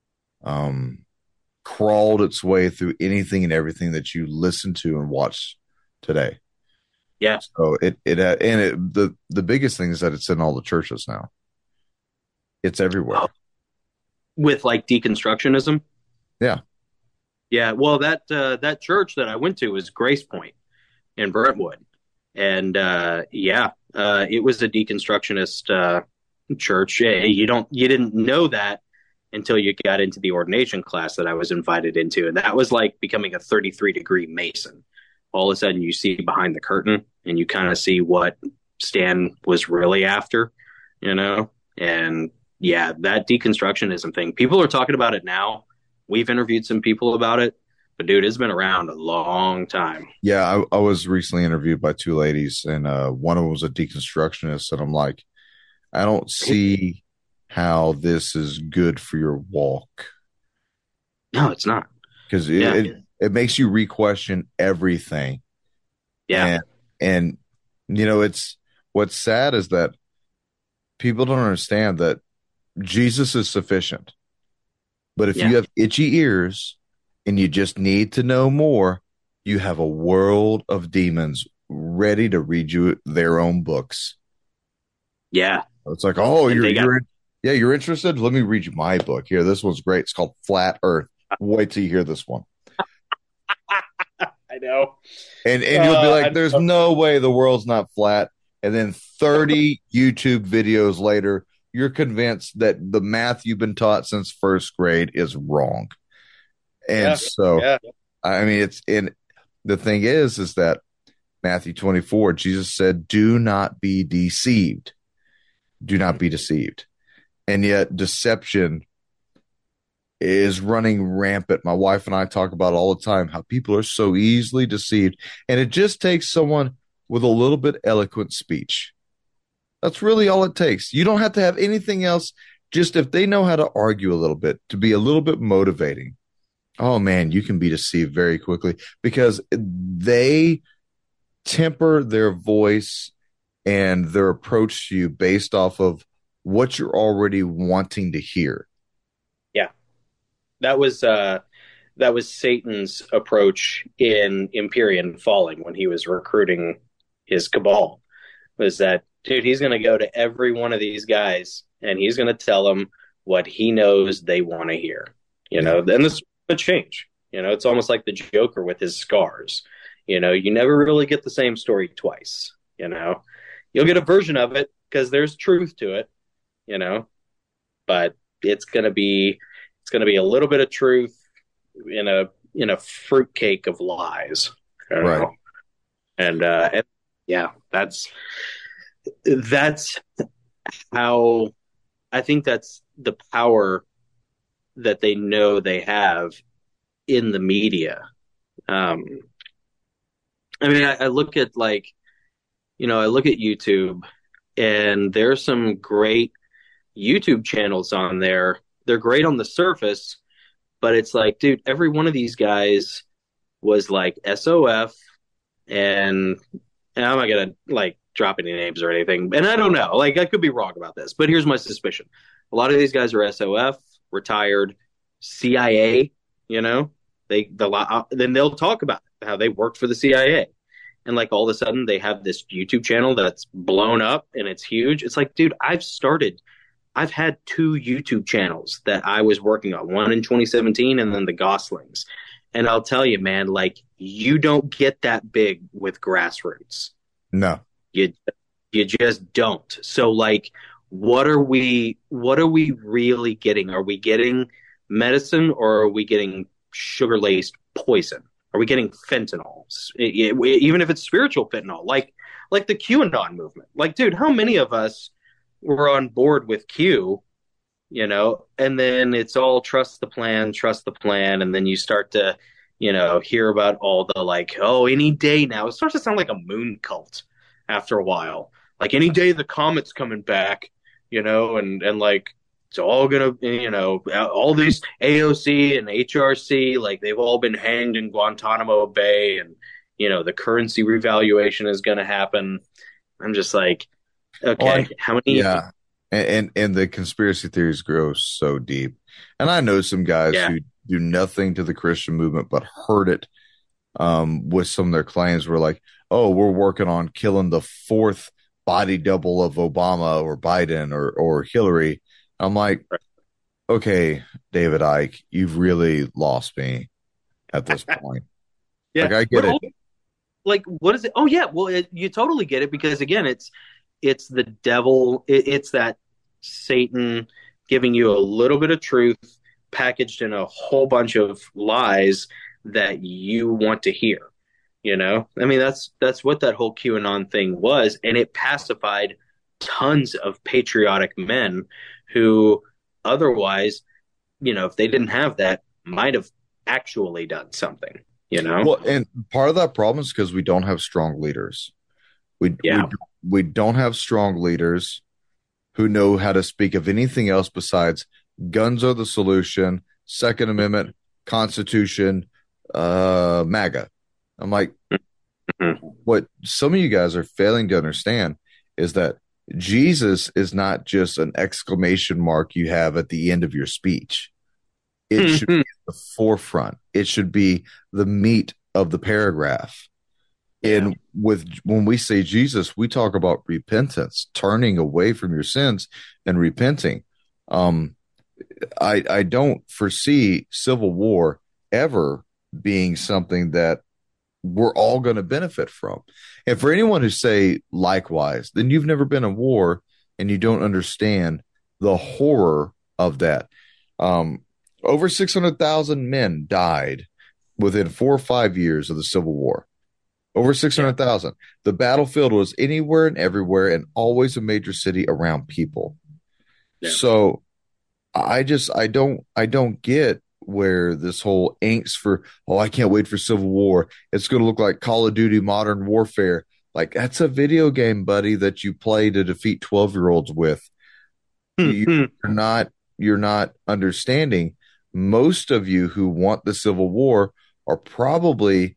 crawled its way through anything and everything that you listen to and watch today. Yeah. So the biggest thing is that it's in all the churches now. It's everywhere. With like deconstructionism. Yeah. Yeah. Well, that church that I went to was Grace Point in Brentwood, and it was a deconstructionist church. You didn't know that until you got into the ordination class that I was invited into. And that was like becoming a 33-degree Mason. All of a sudden you see behind the curtain and you kind of see what Stan was really after, And yeah, that deconstructionism thing, people are talking about it now. We've interviewed some people about it, but dude, it's been around a long time. Yeah. I was recently interviewed by 2 ladies, and one of them was a deconstructionist. And I'm like, I don't see how this is good for your walk. No, it's not. Because it makes you re-question everything. Yeah. And it's what's sad is that people don't understand that Jesus is sufficient. But if you have itchy ears and you just need to know more, you have a world of demons ready to read you their own books. Yeah. It's like, oh, you're interested? Let me read you my book. Here, this one's great. It's called Flat Earth. Wait till you hear this one. I know. And you'll be like, there's no way the world's not flat. And then 30 YouTube videos later, you're convinced that the math you've been taught since first grade is wrong. And so, yeah, I mean, it's in the thing is that Matthew 24, Jesus said, do not be deceived. Do not be deceived. And yet deception is running rampant. My wife and I talk about it all the time, how people are so easily deceived. And it just takes someone with a little bit eloquent speech. That's really all it takes. You don't have to have anything else. Just if they know how to argue a little bit, to be a little bit motivating. Oh man, you can be deceived very quickly because they temper their voice and their approach to you based off of what you're already wanting to hear. yeah. That was Satan's approach in Empyrean Falling when he was recruiting his cabal. Was that, dude, he's going to go to every one of these guys and he's going to tell them what he knows they want to hear. And this will change. It's almost like the Joker with his scars. You never really get the same story twice. You'll get a version of it because there's truth to it. you know, but it's gonna be a little bit of truth in a fruitcake of lies. Right. And yeah, that's how I think that's the power that they know they have in the media. I mean, I look at I look at YouTube, and there's some great YouTube channels on there. They're great on the surface, but it's like, dude, every one of these guys was like SOF, and I'm not gonna drop any names or anything, and I don't know, I could be wrong about this, but here's my suspicion: a lot of these guys are SOF, retired, CIA. Then they'll talk about how they worked for the CIA, and all of a sudden they have this YouTube channel that's blown up and it's huge. It's like, dude, I've had two YouTube channels that I was working on, one in 2017 and then the Goslings. And I'll tell you, man, you don't get that big with grassroots. No. You just don't. So what are we really getting? Are we getting medicine, or are we getting sugar-laced poison? Are we getting fentanyl? Even if it's spiritual fentanyl, like the QAnon movement. Dude, how many of us were on board with Q, and then it's all trust the plan, and then you start to, hear about all the any day now. It starts to sound like a moon cult after a while. Any day the comet's coming back, and it's all gonna, all these AOC and HRC, they've all been hanged in Guantanamo Bay, and the currency revaluation is gonna happen. I'm just like, okay, how many? Yeah, and the conspiracy theories grow so deep, and I know some guys who do nothing to the Christian movement but heard it with some of their claims. Were like, oh, we're working on killing the fourth body double of Obama or Biden or Hillary. I'm like, okay, David Icke, you've really lost me at this point. Yeah, I get it. What is it? Oh yeah, well, you totally get it, because again, it's the devil. It's that Satan giving you a little bit of truth packaged in a whole bunch of lies that you want to hear. I mean, that's what that whole QAnon thing was, and it pacified tons of patriotic men who otherwise, if they didn't have that, might have actually done something. Well, and part of that problem is because we don't have strong leaders. We don't have strong leaders who know how to speak of anything else besides guns are the solution, Second Amendment, Constitution, MAGA. I'm like, what some of you guys are failing to understand is that Jesus is not just an exclamation mark you have at the end of your speech. It should be at the forefront. It should be the meat of the paragraph. And when we say Jesus, we talk about repentance, turning away from your sins and repenting. I don't foresee civil war ever being something that we're all going to benefit from. And for anyone who say likewise, then you've never been in war and you don't understand the horror of that. Over 600,000 men died within 4 or 5 years of the Civil War. Over Yeah. 600,000. The battlefield was anywhere and everywhere and always a major city around people. Yeah. So I don't get where this whole angst for, oh, I can't wait for Civil War. It's going to look like Call of Duty Modern Warfare. Like, that's a video game, buddy, that you play to defeat 12-year-olds with. You- You're not you're not understanding. Most of you who want the Civil War are probably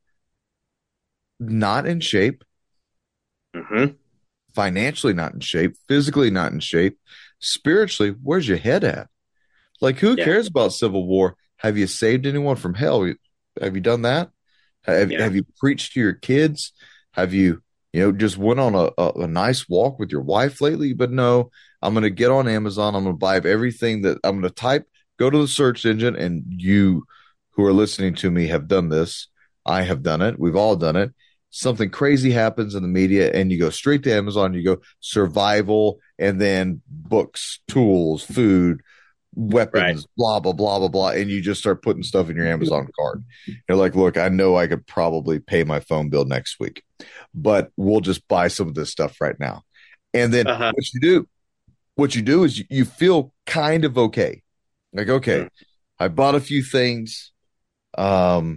not in shape, Mm-hmm. financially not in shape, physically not in shape, spiritually. Where's your head at? Like, who Yeah. cares about Civil War? Have you saved anyone from hell? Have you done that? Yeah. Have you preached to your kids? Have you, just went on a nice walk with your wife lately? But no, I'm going to get on Amazon. I'm going to buy everything that I'm going to type, go to the search engine, and you who are listening to me have done this. I have done it. We've all done it. Something crazy happens in the media, and you go straight to Amazon, you go survival, and then books, tools, food, Right. weapons, blah, blah, blah, blah, blah. And you just start putting stuff in your Amazon cart. You're like, look, I know I could probably pay my phone bill next week, but we'll just buy some of this stuff right now. And then Uh-huh. what you do is you feel kind of okay. Like, Mm. okay, I bought a few things. Um,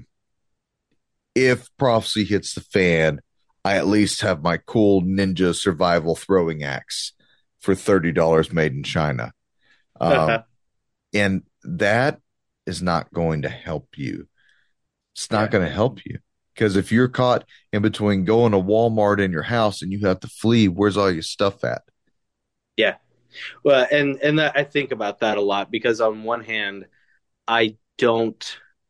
if prophecy hits the fan, I at least have my cool ninja survival throwing axe for $30 made in China. Um, Uh-huh. and that is not going to help you. It's not Yeah. going to help you because if you're caught in between going to Walmart and your house and you have to flee, where's all your stuff at? Yeah. Well, and that, I think about that a lot because on one hand, I don't.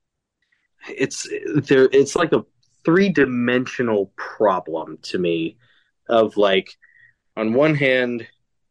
It's there. It's like a three-dimensional problem to me. Of like, on one hand,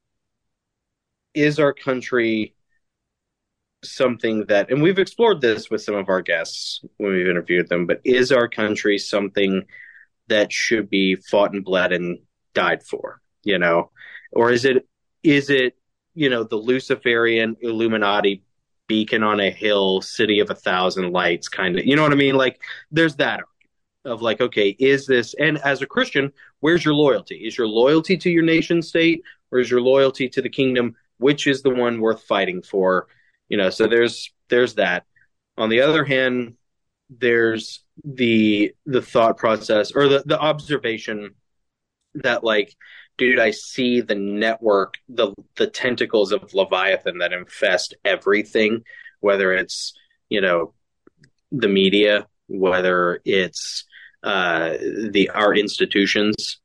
is our country something that, and we've explored this with some of our guests when we've interviewed them, but is our country something that should be fought and bled and died for? Or is it the Luciferian Illuminati beacon on a hill, city of a thousand lights kind of, you know what I mean? Like, there's that of like, okay, is this, and as a Christian, where's your loyalty? Is your loyalty to your nation state, or is your loyalty to the kingdom? Which is the one worth fighting for? So there's that. On the other hand, there's the thought process or the observation that, like, dude, I see the network, the tentacles of Leviathan that infest everything, whether it's, you know, the media, whether it's the our institutions,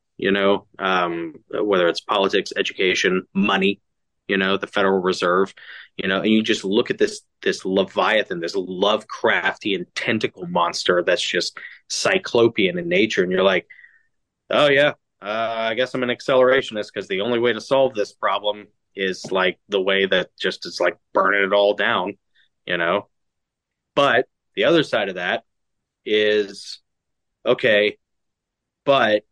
whether it's politics, education, money, the Federal Reserve, and you just look at this Leviathan, this Lovecraftian tentacle monster that's just cyclopean in nature, and you're like, oh yeah, I guess I'm an accelerationist because the only way to solve this problem is like the way that just is like burning it all down, you know. But the other side of that is, okay, but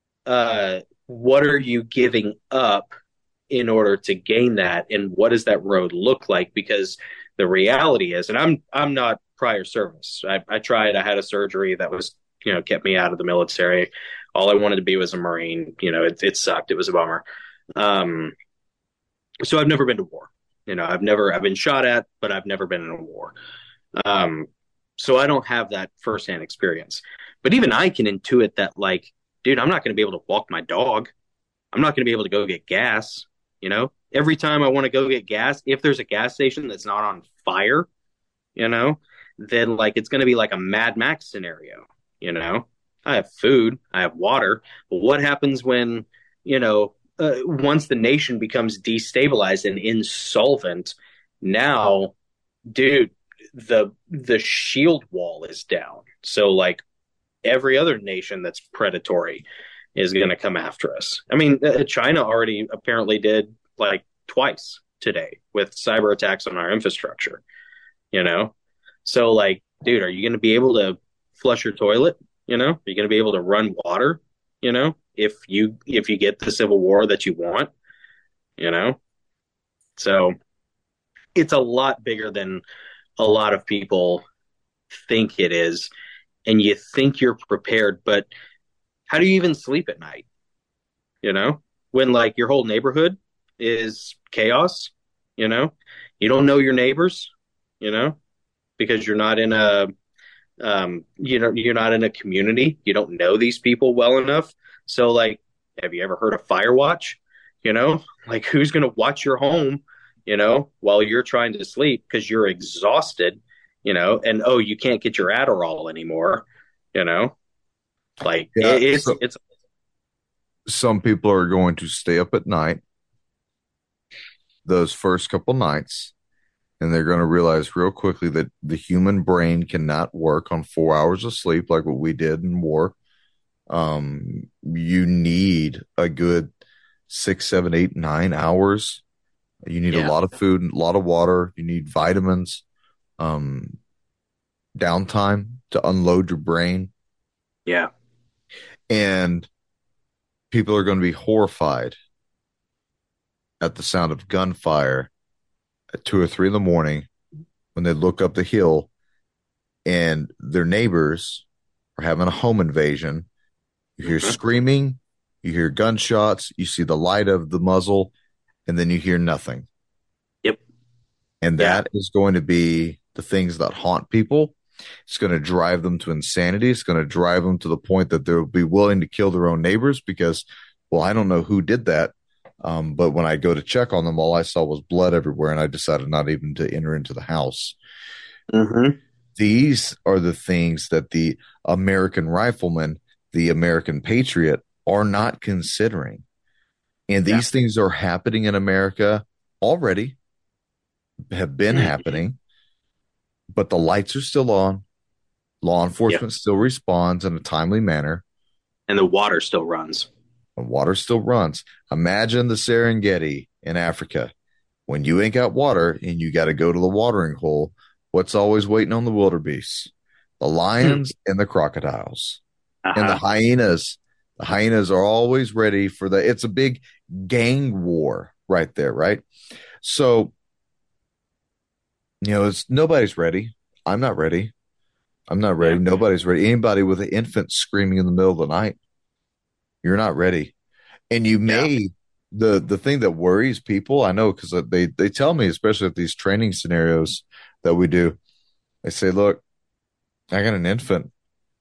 what are you giving up in order to gain that, and what does that road look like? Because the reality is, and I'm not prior service. I tried. I had a surgery that was kept me out of the military. All I wanted to be was a Marine. It sucked. It was a bummer. Um, so I've never been to war. I've been shot at, but I've never been in a war. Um, so I don't have that firsthand experience. But even I can intuit that, like, dude, I'm not going to be able to walk my dog. I'm not going to be able to go get gas. Every time I want to go get gas, if there's a gas station that's not on fire, you know, then like it's going to be like a Mad Max scenario. You know, I have food, I have water, but what happens when once the nation becomes destabilized and insolvent? Now, dude, the shield wall is down. So like every other nation that's predatory is going to come after us. I mean, China already apparently did like twice today with cyber attacks on our infrastructure, you know? So like, dude, are you going to be able to flush your toilet? Are you going to be able to run water? If you get the civil war that you want, you know? So it's a lot bigger than a lot of people think it is, and you think you're prepared, but how do you even sleep at night? You know, when like your whole neighborhood is chaos, you know, you don't know your neighbors, you know, because you're not in a you're not in a community. You don't know these people well enough. So like, have you ever heard of Fire Watch? You know, like who's going to watch your home, while you're trying to sleep because you're exhausted, and oh, you can't get your Adderall anymore, you know, like Yeah. So it's some people are going to stay up at night those first couple nights, and they're going to realize real quickly that the human brain cannot work on 4 hours of sleep like what we did in war. You need a good 6, 7, 8, 9 hours. You need a yeah, lot of food, a lot of water. You need vitamins, um, downtime to unload your brain. yeah, And people are going to be horrified at the sound of gunfire at 2 or 3 in the morning when they look up the hill and their neighbors are having a home invasion. You hear hmm screaming, you hear gunshots, you see the light of the muzzle, and then you hear nothing. yep, And yeah, that is going to be the things that haunt people. It's going to drive them to insanity. It's going to drive them to the point that they'll be willing to kill their own neighbors because, well, I don't know who did that. But when I go to check on them, all I saw was blood everywhere, and I decided not even to enter into the house. hmm These are the things that the American rifleman, the American patriot, are not considering. And yeah, these things are happening in America already, have been hmm happening, but the lights are still on. Law yep, enforcement still responds in a timely manner, and the water still runs. and water still runs. Imagine the Serengeti in Africa. When you ain't got water and you got to go to the watering hole, what's always waiting on the wildebeest? The lions and the crocodiles and the Uh-huh. hyenas. The hyenas are always ready for it's a big gang war right there, right? So, it's nobody's ready. I'm not ready. I'm not ready. Yeah. Nobody's ready. Anybody with an infant screaming in the middle of the night, you're not ready. And you Yeah. may the thing that worries people, I know because they tell me, especially at these training scenarios that we do, they say, "Look, I got an infant.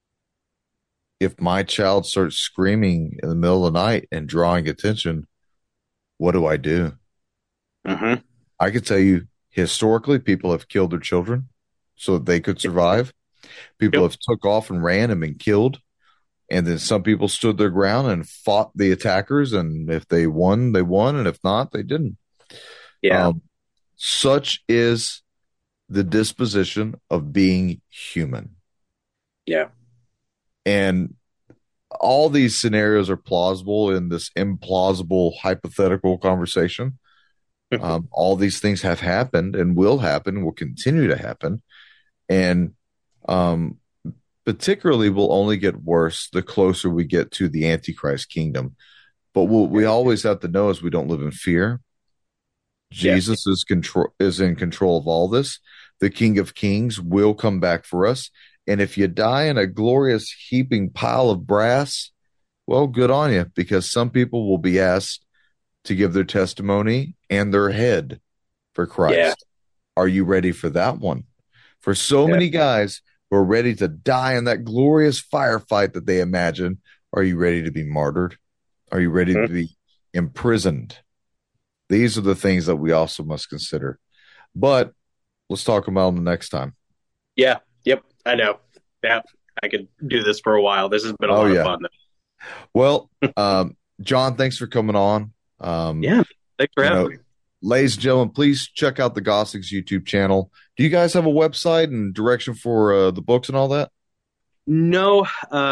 If my child starts screaming in the middle of the night and drawing attention, what do I do?" hmm I could tell you historically, people have killed their children so that they could survive. People Yep. have took off and ran and been killed. And then some people stood their ground and fought the attackers. And if they won, they won. And if not, they didn't. Yeah. Um, such is the disposition of being human. Yeah. And all these scenarios are plausible in this implausible hypothetical conversation. All these things have happened and will happen, will continue to happen. And um, particularly will only get worse the closer we get to the Antichrist kingdom. But what we always have to know is we don't live in fear. Yeah. Jesus is in control of all this. The King of Kings will come back for us. And if you die in a glorious heaping pile of brass, well, good on you, because some people will be asked to give their testimony and their head for Yeah. Christ. Are you ready for that one? For so Yeah. many guys who are ready to die in that glorious firefight that they imagine, are you ready to be martyred? Are you ready to Mhm. be imprisoned? These are the things that we also must consider. But let's talk about them next time. Yeah. Yep. I know. Yeah. I could do this for a while. This has been a Oh, lot of yeah. fun, Well, John, thanks for coming on. Um, yeah. Thanks for you having know, me. ladies and gentlemen, please check out the Goslings YouTube channel. Do you guys have a website and direction for the books and all that? No,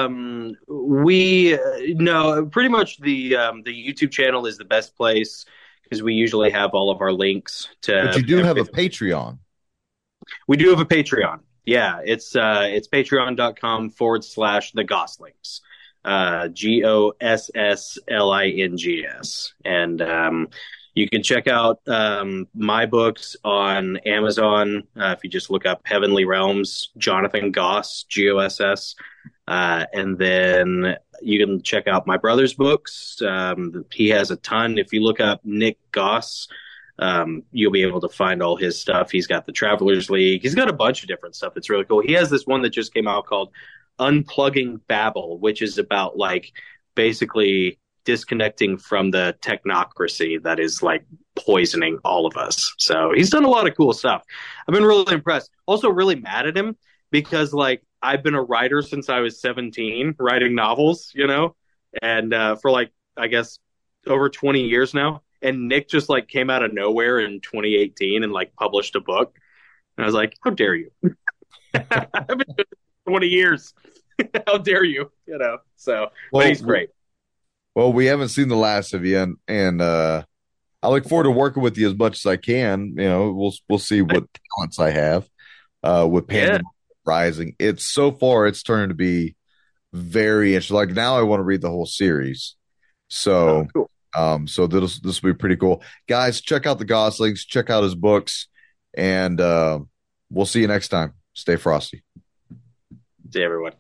we no, pretty much the YouTube channel is the best place because we usually have all of our links But to you do have a everything. Patreon. We do have a Patreon. Yeah, it's patreon.com/the Goslings. GOSSLINGS. And You can check out my books on Amazon. If you just look up Heavenly Realms, Jonathan Goss, Goss. And then you can check out my brother's books. He has a ton. If you look up Nick Goss, you'll be able to find all his stuff. He's got the Travelers League. He's got a bunch of different stuff. It's really cool. He has this one that just came out called Unplugging Babel, which is about like basically disconnecting from the technocracy that is like poisoning all of us. So he's done a lot of cool stuff. I've been really impressed. Also really mad at him because like I've been a writer since I was 17, writing novels, and for like, I guess over 20 years now. And Nick just like came out of nowhere in 2018 and like published a book. And I was like, how dare you? I've been doing this for 20 years. How dare you? So, but he's great. Well, we haven't seen the last of you, and I look forward to working with you as much as I can. We'll see what talents I have with Pandemic Rising. It's turned to be very interesting. Like now, I want to read the whole series. So, cool. So this will be pretty cool, guys. Check out the Goslings. Check out his books, and we'll see you next time. Stay frosty. See everyone.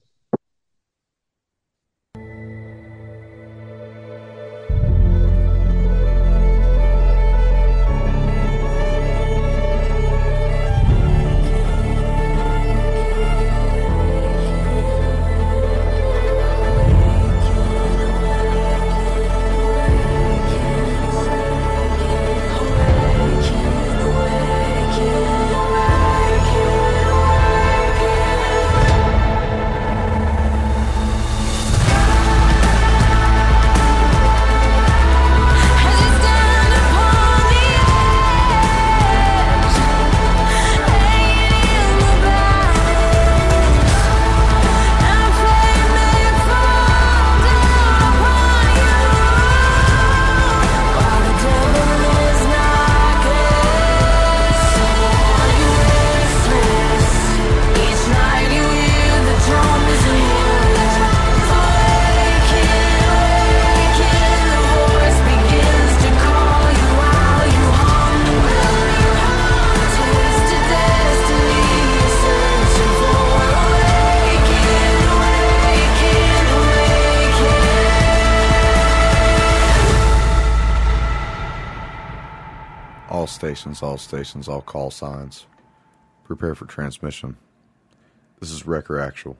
All stations, all call signs. Prepare for transmission. This is Wrecker Actual.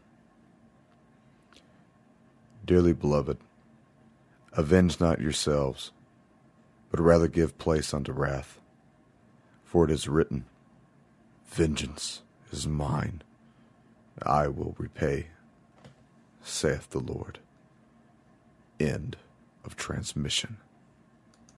Dearly beloved, avenge not yourselves, but rather give place unto wrath. For it is written, vengeance is mine, I will repay, saith the Lord. End of transmission.